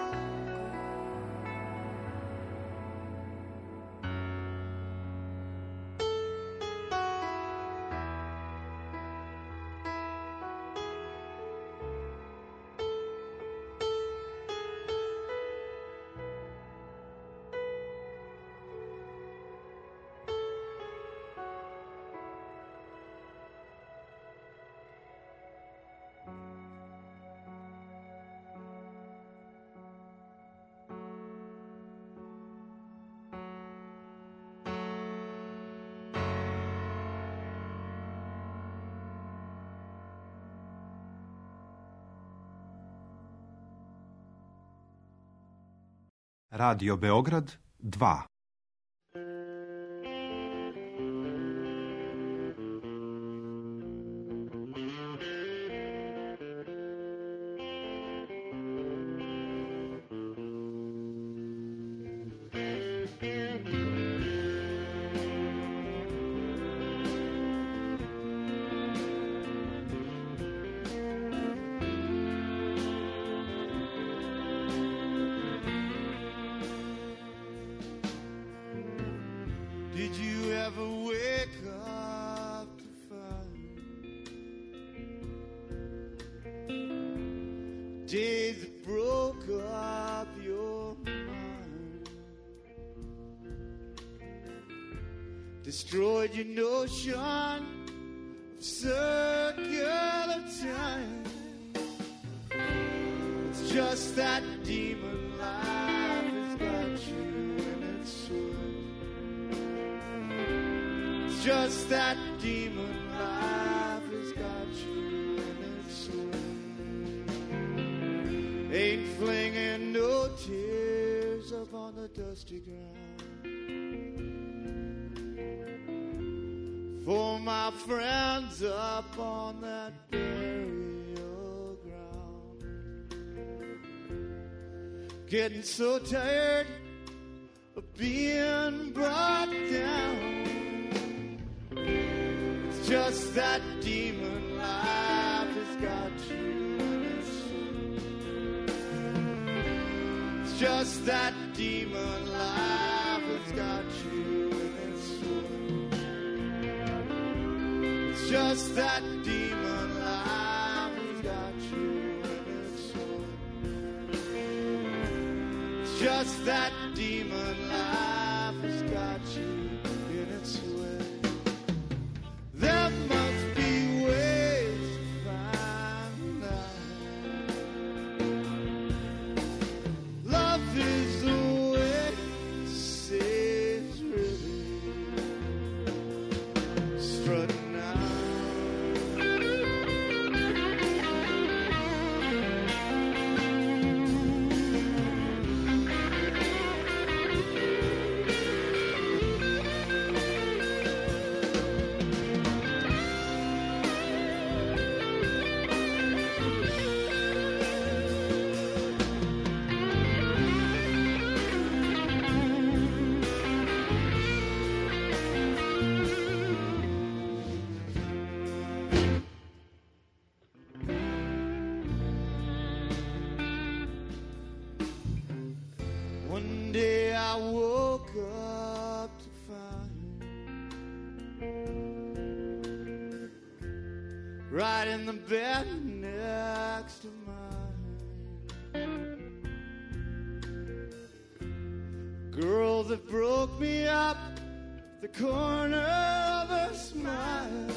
Radio Beograd dva. Did you ever wake up to find days that broke up your mind, destroyed your notion of circular time? It's just that demon life has got you in its sway. Just that demon life has got you in its swing. Ain't flinging no tears up on the dusty ground for my friends up on that burial ground. Getting so tired of being brought down. Just that demon life has got you in its swing. It's just that demon life has got you in its swing. It's just that demon life has got you in its swing. It's just that demon life has got you in its swing. There must be ways right in the bed next to mine. Girl that broke me up, the corner of a smile.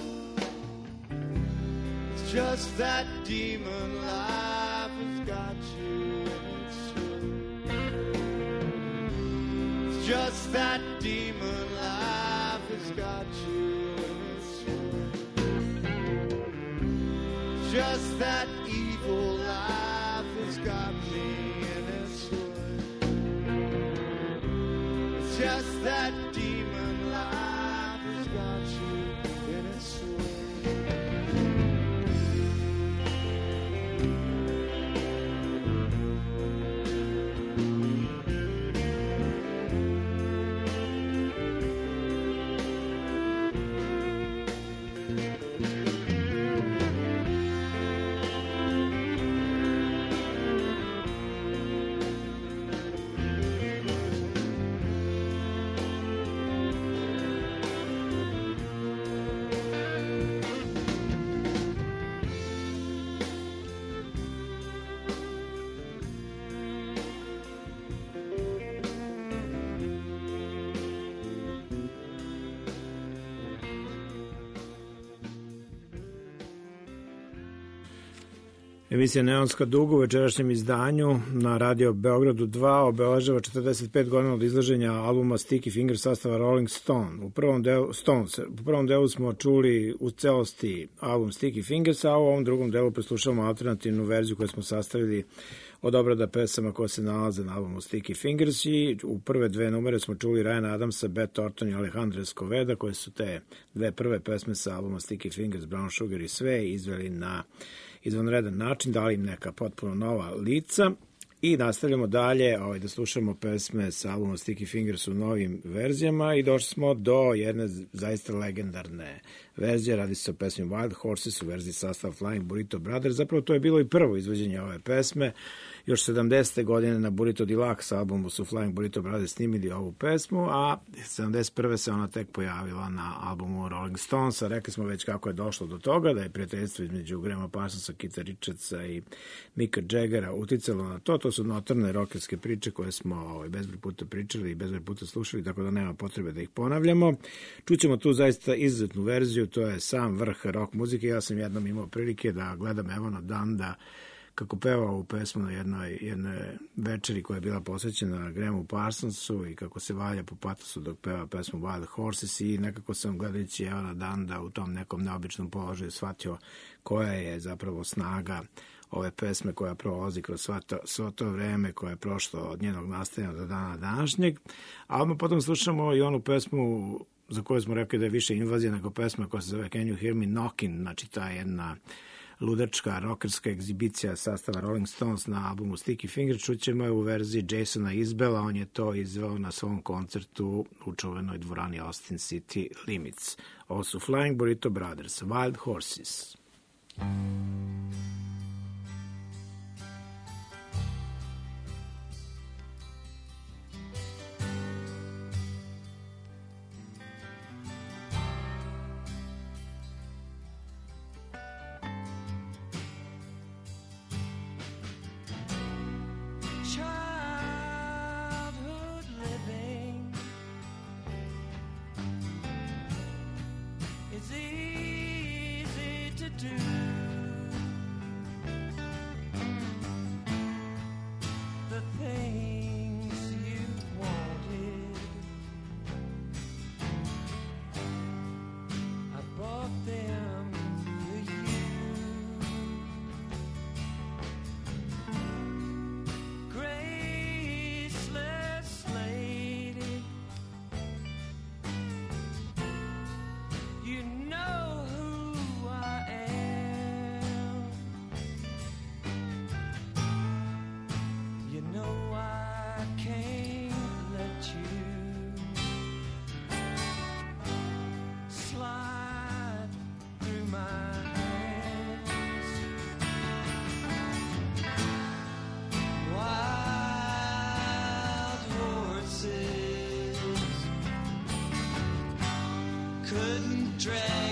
It's just that demon life has got you in its swing. It's just that demon life has got you in its swing. It's just that evil life has got me in its swing. It's just that demon life has got you in its swing. Emisija Neonska duga u večerašnjem izdanju na Radio Beogradu dva obeležava četrdeset pet godina od izlaženja albuma Sticky Fingers sastava Rolling Stone. U prvom delu, Stones, u prvom delu smo čuli u celosti album Sticky Fingers, a u ovom drugom delu preslušamo alternativnu verziju koju smo sastavili od obrada pesama koje se nalaze na albumu Sticky Fingers i u prve dve numere smo čuli Ryana Adamsa, Beth Orton i Alejandra Escoveda, koje su te dve prve pesme sa albuma Sticky Fingers, Brown Sugar i sve izveli na izvanredan način, dali im neka potpuno nova lica i nastavljamo dalje ovaj, da slušamo pesme sa albuma Sticky Fingers u novim verzijama i došli smo do jedne zaista legendarne verzije. Radi se o pesmi Wild Horses u verziji sastava Flying Burrito Brothers. Zapravo to je bilo i prvo izvođenje ove pesme. Još sedamdesete godine na Burrito Deluxe albumu su Flying Burrito Brothers snimili ovu pesmu, a sedamdeset prve se ona tek pojavila na albumu Rolling Stonesa. Rekli smo već kako je došlo do toga, da je prijateljstvo između Grahama Parsonsa, Keitha Richardsa i Micka Jaggera uticalo na to. To su notorne rokerske priče koje smo ovaj, bezbroj puta pričali i bezbroj puta slušali, tako da nema potrebe da ih ponavljamo. Čućemo tu zaista izuzetnu verziju, to je sam vrh rock muzike. Ja sam jednom imao prilike da gledam Evan Danda kako peva ovu pesmu na jednoj, jednoj večeri koja je bila posvećena Grahamu Parsonsu i kako se valja po patosu dok peva pesmu Wild Horses i nekako sam gledajući Evana Danda u tom nekom neobičnom položaju shvatio koja je zapravo snaga ove pesme koja prolazi kroz svo to, svo to vreme koje je prošlo od njenog nastajanja do dana današnjeg. A odmah potom slušamo i onu pesmu za koju smo rekli da je više invazija nego pesma koja se zove Can You Hear Me Knockin', znači ta jedna ludačka, rockerska egzibicija sastava Rolling Stones na albumu Sticky Fingers. Čućemo je u verziji Jasona Isbella, on je to izveo na svom koncertu u čuvenoj dvorani Austin City Limits. Ovo su Flying Burrito Brothers, Wild Horses. Couldn't drag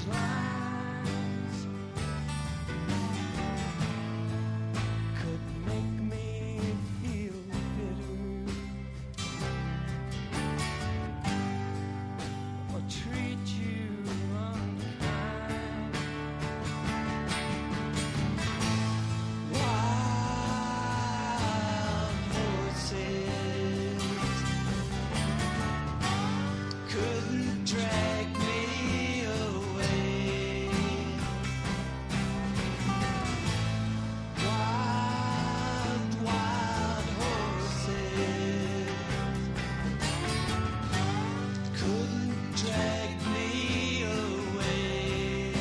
lines could make me feel bitter or treat you unkind. Wild horses couldn't drag me away. Wild, wild horses couldn't drag me away.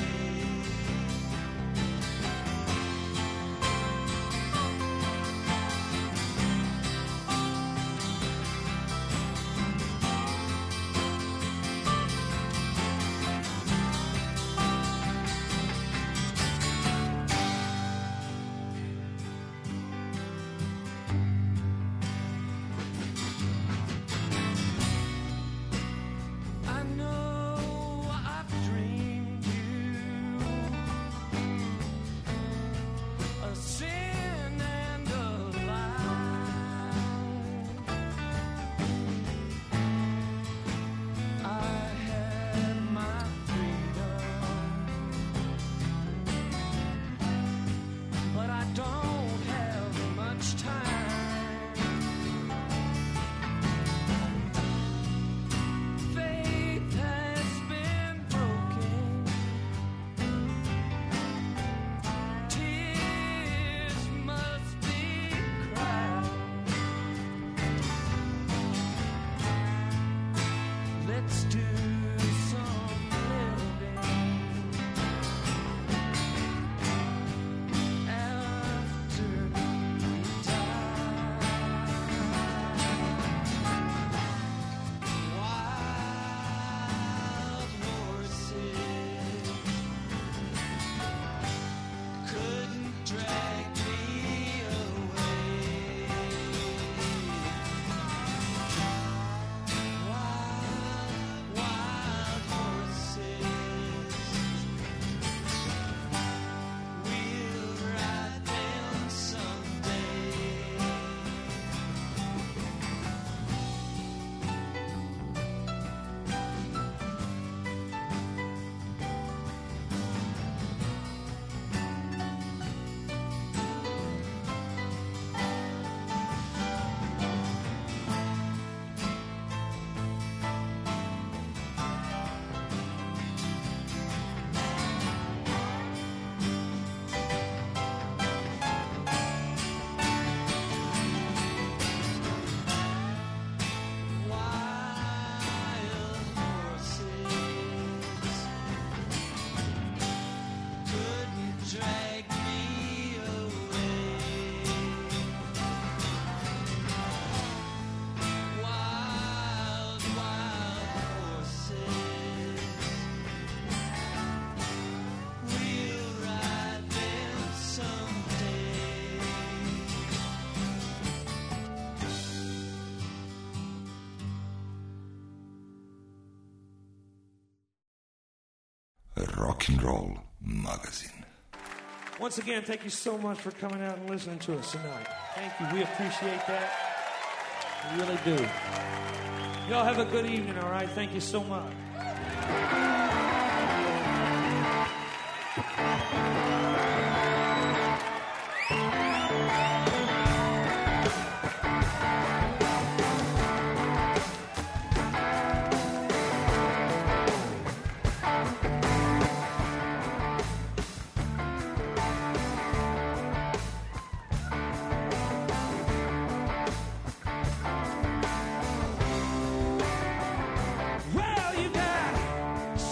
I know I've dreamed you a sin and a lie. I had my freedom, but I don't have much time. Faith has been broken. Tears must be cried. Let's do some living after we die. Wild horses couldn't drag me away. Wild, wild horses, we'll ride them someday. Wild horses couldn't drag me away. Wild, wild horses, we'll ride them someday. Rock and Roll magazin. Once again, thank you so much for coming out and listening to us tonight. Thank you. We appreciate that. We really do. Y'all have a good evening, all right? Thank you so much. Well, you got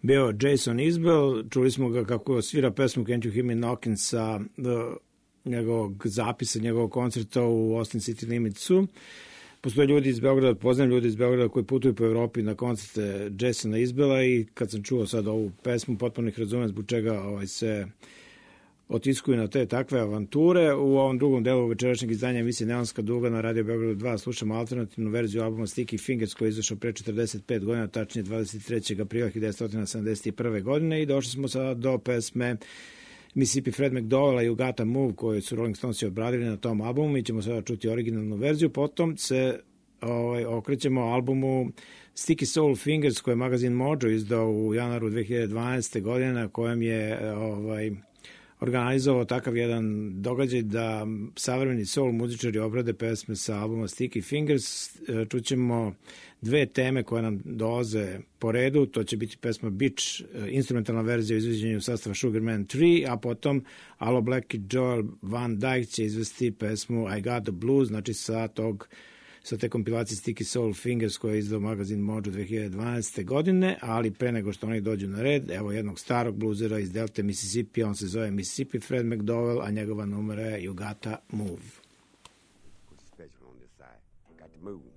bio Jason Isbell. Čuli smo ga kako svira pesmu Can't You Hear Me Knockin' sa njegovog zapisa, njegovog koncerta u Austin City Limitsu. Postoje ljudi iz Beograda, poznam ljudi iz Beograda koji putuju po Evropi na koncerte Jasona Isbella i kad sam čuo sad ovu pesmu, potpuno ih razumem zbog čega ovaj, se otiskuju na te takve avanture. U ovom drugom delu večerašnjeg izdanja emisije Neonska duga na Radio Beogradu dva slušamo alternativnu verziju albuma Sticky Fingers koji je izašao pre četrdeset pet godina, tačnije dvadeset trećeg aprila hiljadu devetsto sedamdeset prve. godine i došli smo sada do pesme Mississippi Fred McDowell i You Gotta Move koju su Rolling Stonesi obradili na tom albumu. Mi ćemo sada čuti originalnu verziju, potom se ovaj, okrećemo albumu Sticky Soul Fingers koji je magazin Mojo izdao u januaru dve hiljade dvanaeste. godine na kojem je ovaj, organizovao takav jedan događaj da savremeni soul muzičari obrade pesme sa albuma Sticky Fingers. Čućemo dve teme koje nam dolaze po redu, to će biti pesma Beach, instrumentalna verzija u izvođenju sastava Sugarman tri, a potom Aloe Black i Joel Van Dyke će izvesti pesmu I Got the Blues, znači sa tog sa te kompilacije Sticky Soul Fingers koje je izdao magazin Mojo dve hiljade dvanaeste. godine, ali pre nego što oni dođu na red, evo jednog starog bluzera iz Delte Mississippi, on se zove Mississippi Fred McDowell, a njegova numera je You Gotta Move. Special on this side. Got to move.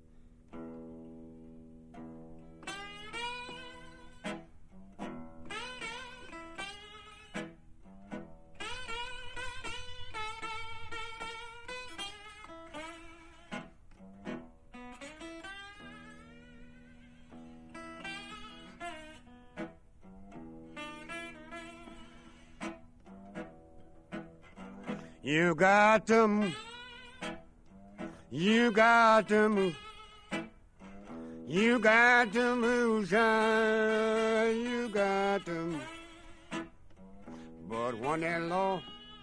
You got to move. You got to move. You got to move, son. You got to move. But when that law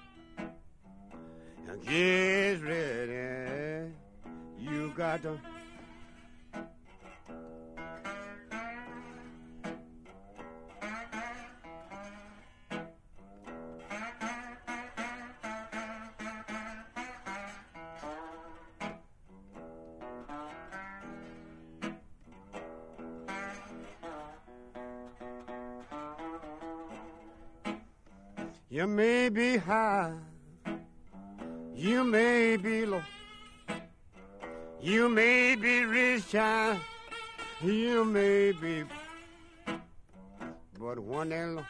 gets ready, you got to. You may be high, you may be low, you may be rich, child, you may be, but when that Lord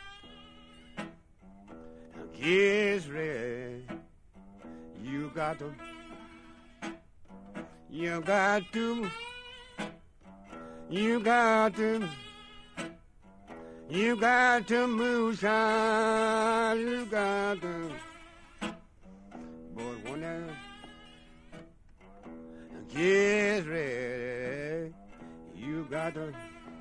gets ready, you got to, you got to, you got to. You got to move, child, you got to. But when that gets ready, you got to.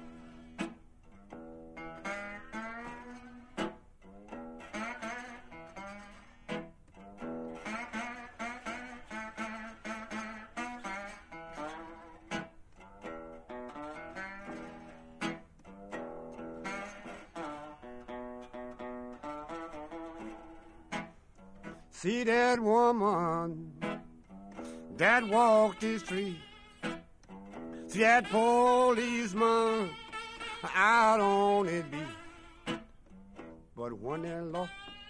See that woman that walked the street. See that policeman out on his beat. But when that law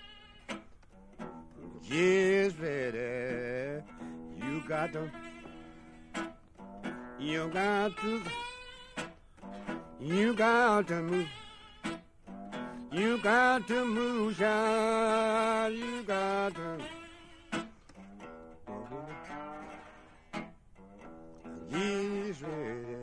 gets ready, you got to, you got to, you got to move. You got to move, child, you got to. He's ready.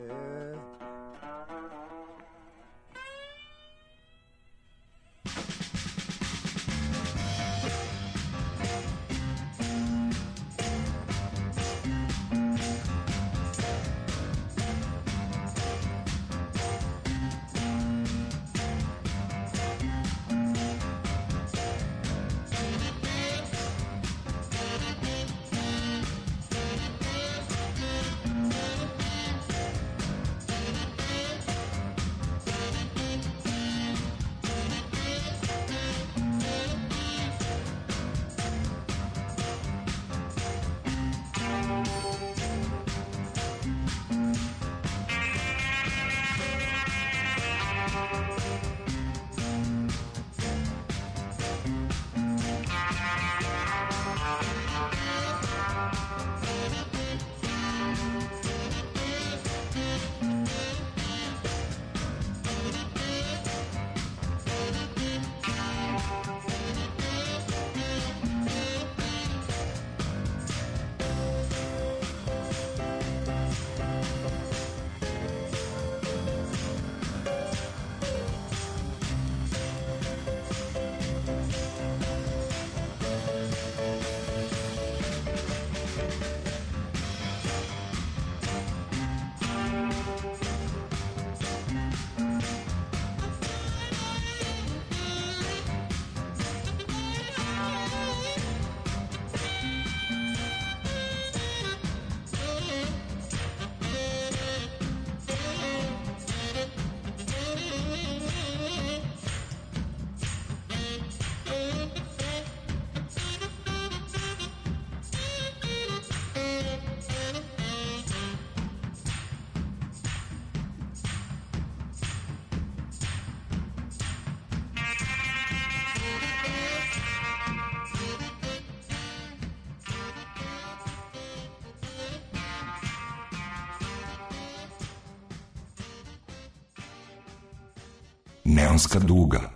Neonska duga.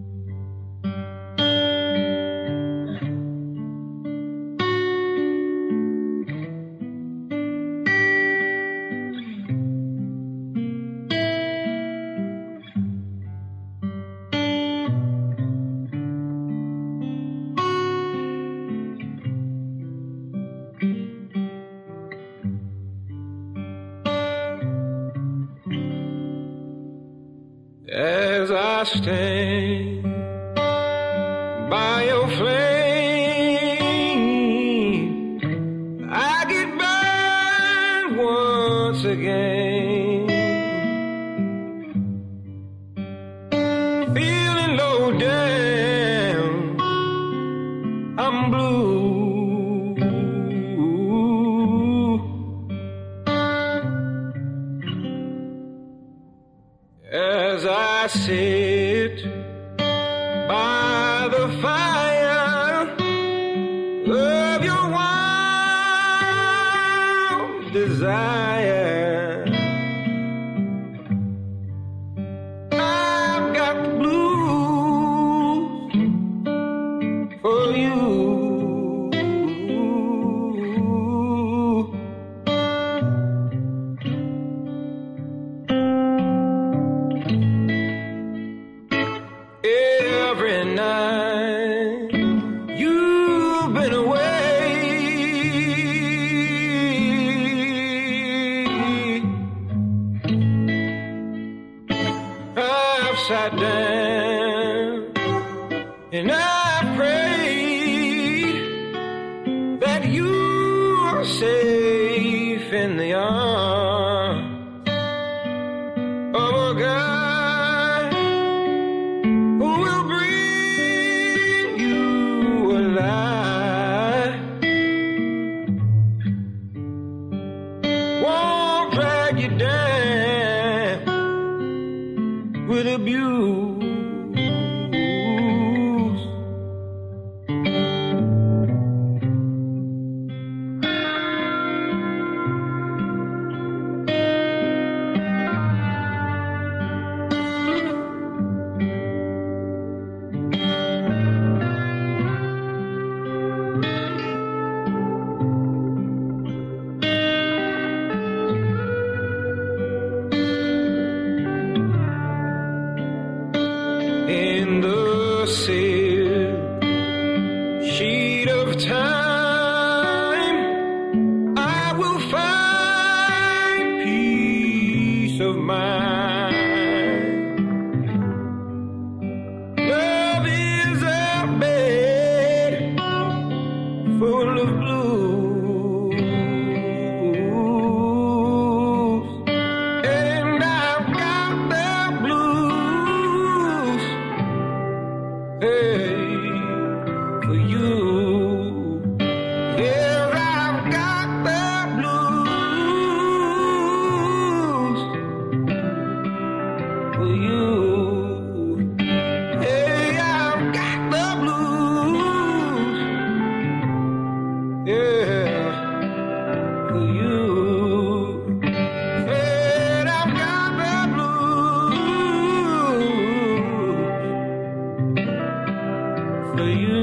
As I stand by your flame, I get burned once again, feeling low down, I'm blue. As I sit by the fire of your wild desire, I've got the blues for you. Every night you've been away, I've sat down and I prayed that you're safe in the arms of a God who will bring you alive, won't drag you down with abuse. In the silk sheet of time, I will find peace of mind. Love is a bed full of blues, and I've got the blues, hey, for you. Yes, I've got the blues for you. Hey, I've got the blues, yeah, for you. Said I've got the blues for you.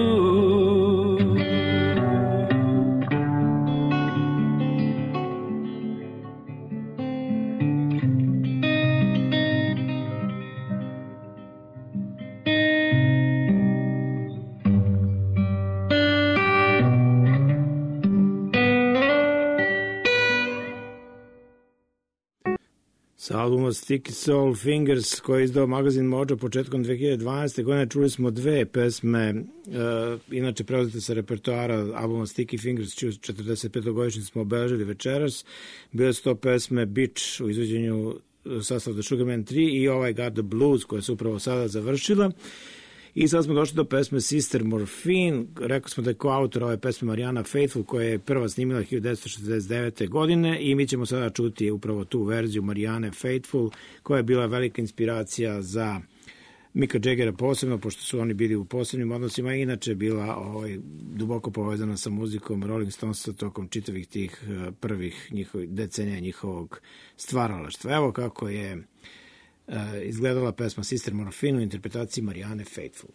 Sa albuma Sticky Soul Fingers koji je izdao magazin Mojo početkom dve hiljade dvanaeste. godine čuli smo dve pesme, uh, inače preuzete sa repertoara albuma Sticky Fingers, čiju četrdeset petogodišnjicu smo obeležili večeras. Bile su to pesme Bitch u izvođenju sastava The Sugarman tri i ovaj God the Blues koja se upravo sada završila. I sad smo došli do pesme Sister Morphine. Rekao smo da je koautor ove pesme Mariana Faithfull koja je prva snimila hiljadu devetsto šezdeset devete. godine i mi ćemo sada čuti upravo tu verziju Mariane Faithfull koja je bila velika inspiracija za Micka Jaggera posebno, pošto su oni bili u posebnim odnosima, inače bila ovaj, duboko povezana sa muzikom Rolling Stonesa tokom čitavih tih prvih njihovih decenija njihovog stvaralaštva. Evo kako je izgledala pesma Sister Morphine u interpretaciji Marianne Faithfull.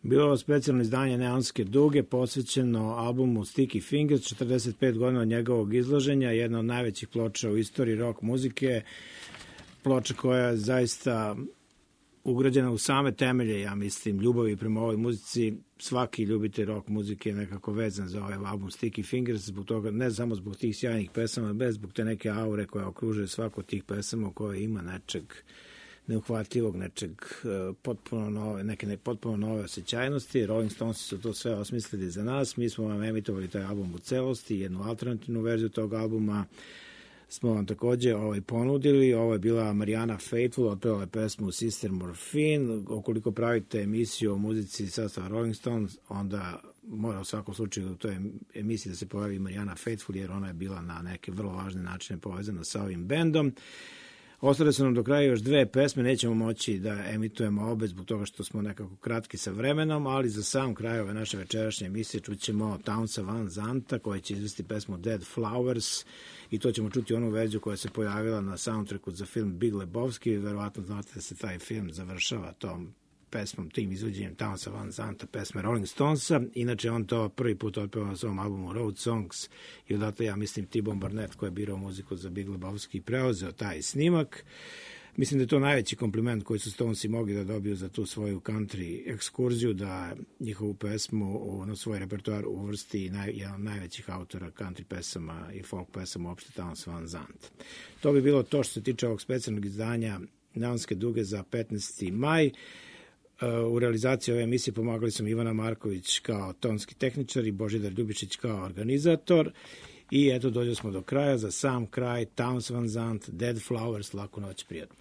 Bilo je ovo specijalno izdanje Neonske duge posvećeno albumu Sticky Fingers, četrdeset pet godina od njegovog izloženja, jedna od najvećih ploča u istoriji rock muzike, ploča koja je zaista ugrađena u same temelje, ja mislim, ljubavi prema ovoj muzici. Svaki ljubitelj rock muzike je nekako vezan za ovaj album Sticky Fingers, zbog toga, ne samo zbog tih sjajnih pesama, bez zbog te neke aure koja okružuje svako od tih pesama koja ima nečeg neuhvatljivog, nečeg uh, potpuno nove, neke ne, potpuno nove osjećajnosti. Rolling Stones su to sve osmislili za nas. Mi smo vam emitovali taj album u celosti, jednu alternativnu verziju tog albuma smo vam takođe ovaj, ponudili. Ovo je bila Mariana Faithfull, otpevala je pesmu Sister Morphine. Ukoliko pravite emisiju o muzici sastava Rolling Stones, onda mora u svakom slučaju u toj emisiji da se pojavi Mariana Faithfull, jer ona je bila na neke vrlo važne načine povezana sa ovim bendom. Ostale su nam do kraja još dve pesme, nećemo moći da emitujemo obe zbog toga što smo nekako kratki sa vremenom, ali za sam kraj ove naše večerašnje emisije čućemo Townsa Van Zanta koja će izvesti pesmu Dead Flowers i to ćemo čuti onu verziju koja se pojavila na soundtracku za film Big Lebowski. Verovatno znate da se taj film završava tom pesmom, tim izvođenjem Townsa Van Zanta, pesme Rolling Stonesa. Inače, on to prvi put otpevao na svom albumu Road Songs i odatle, ja mislim, T-Bone Burnett, koji je birao muziku za Big Lebowski, preuzeo taj snimak. Mislim da je to najveći kompliment koji su Stonesi mogli da dobiju za tu svoju country ekskurziju, da njihovu pesmu u, na svoj repertoar uvrsti naj, jedan od najvećih autora country pesama i folk pesama uopšte, Towns Van Zandt. To bi bilo to što se tiče ovog specijalnog izdanja Neonske duge za petnaesti maj. U realizaciji ove emisije pomagali su Ivana Marković kao tonski tehničar i Božidar Ljubičić kao organizator. I eto, dođe smo do kraja. Za sam kraj Towns Van Zandt, Dead Flowers, laku noć, prijatno.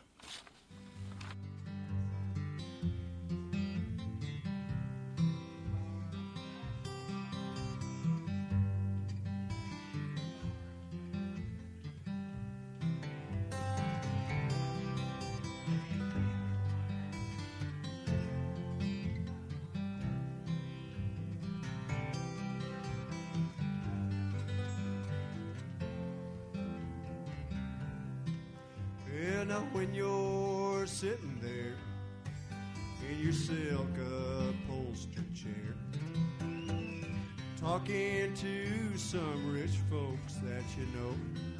Now when you're sitting there in your silk upholstered chair, talking to some rich folks that you know,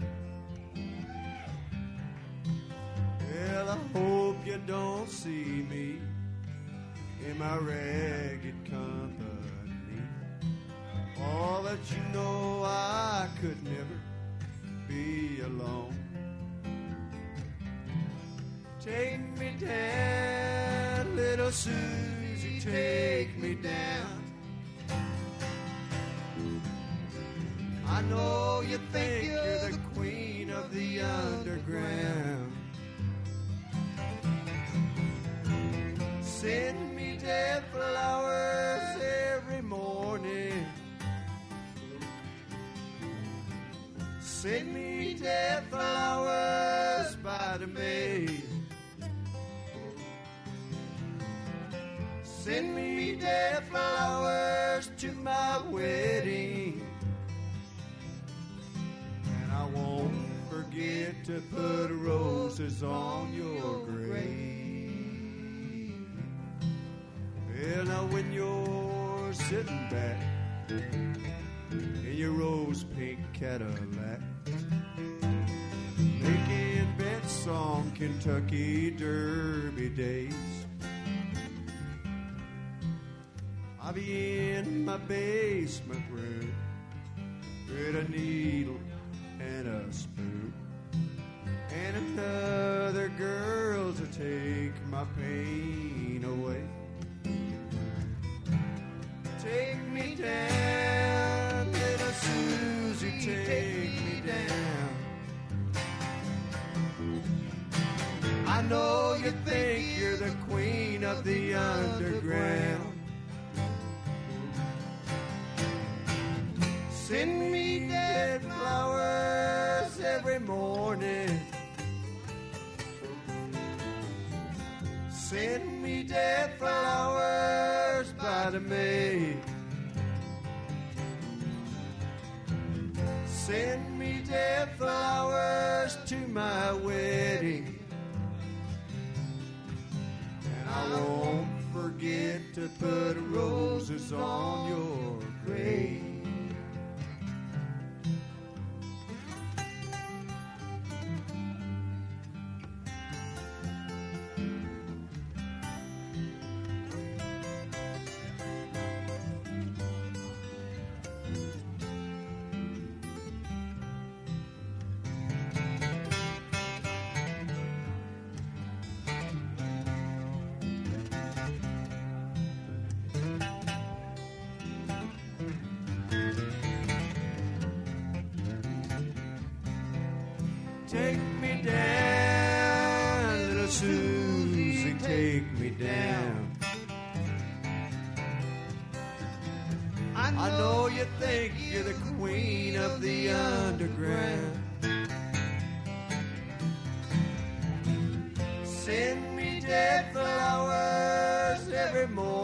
well, I hope you don't see me in my ragged company. All that you know, I could never be alone. Take me down, little Susie, take me down. I know you think you're the queen of the underground. Send me dead flowers every morning. Send me dead flowers by the mail. Send me dead flowers to my wedding, and I won't forget to put roses on your grave. Well, now when you're sitting back in your rose pink Cadillac, making bets on Kentucky Derby days, I'll be in my basement room with a needle and a spoon and another girl to take my pain away. Take me down, little Susie, take me down. I know you think you're the queen of the underground. Send me dead flowers every morning. Send me dead flowers by the mail. Send me dead flowers to my wedding, and I won't forget to put roses on your grave. Take me down, little Susie, take me down. I know you think you're the queen of the underground. Send me dead flowers every morning.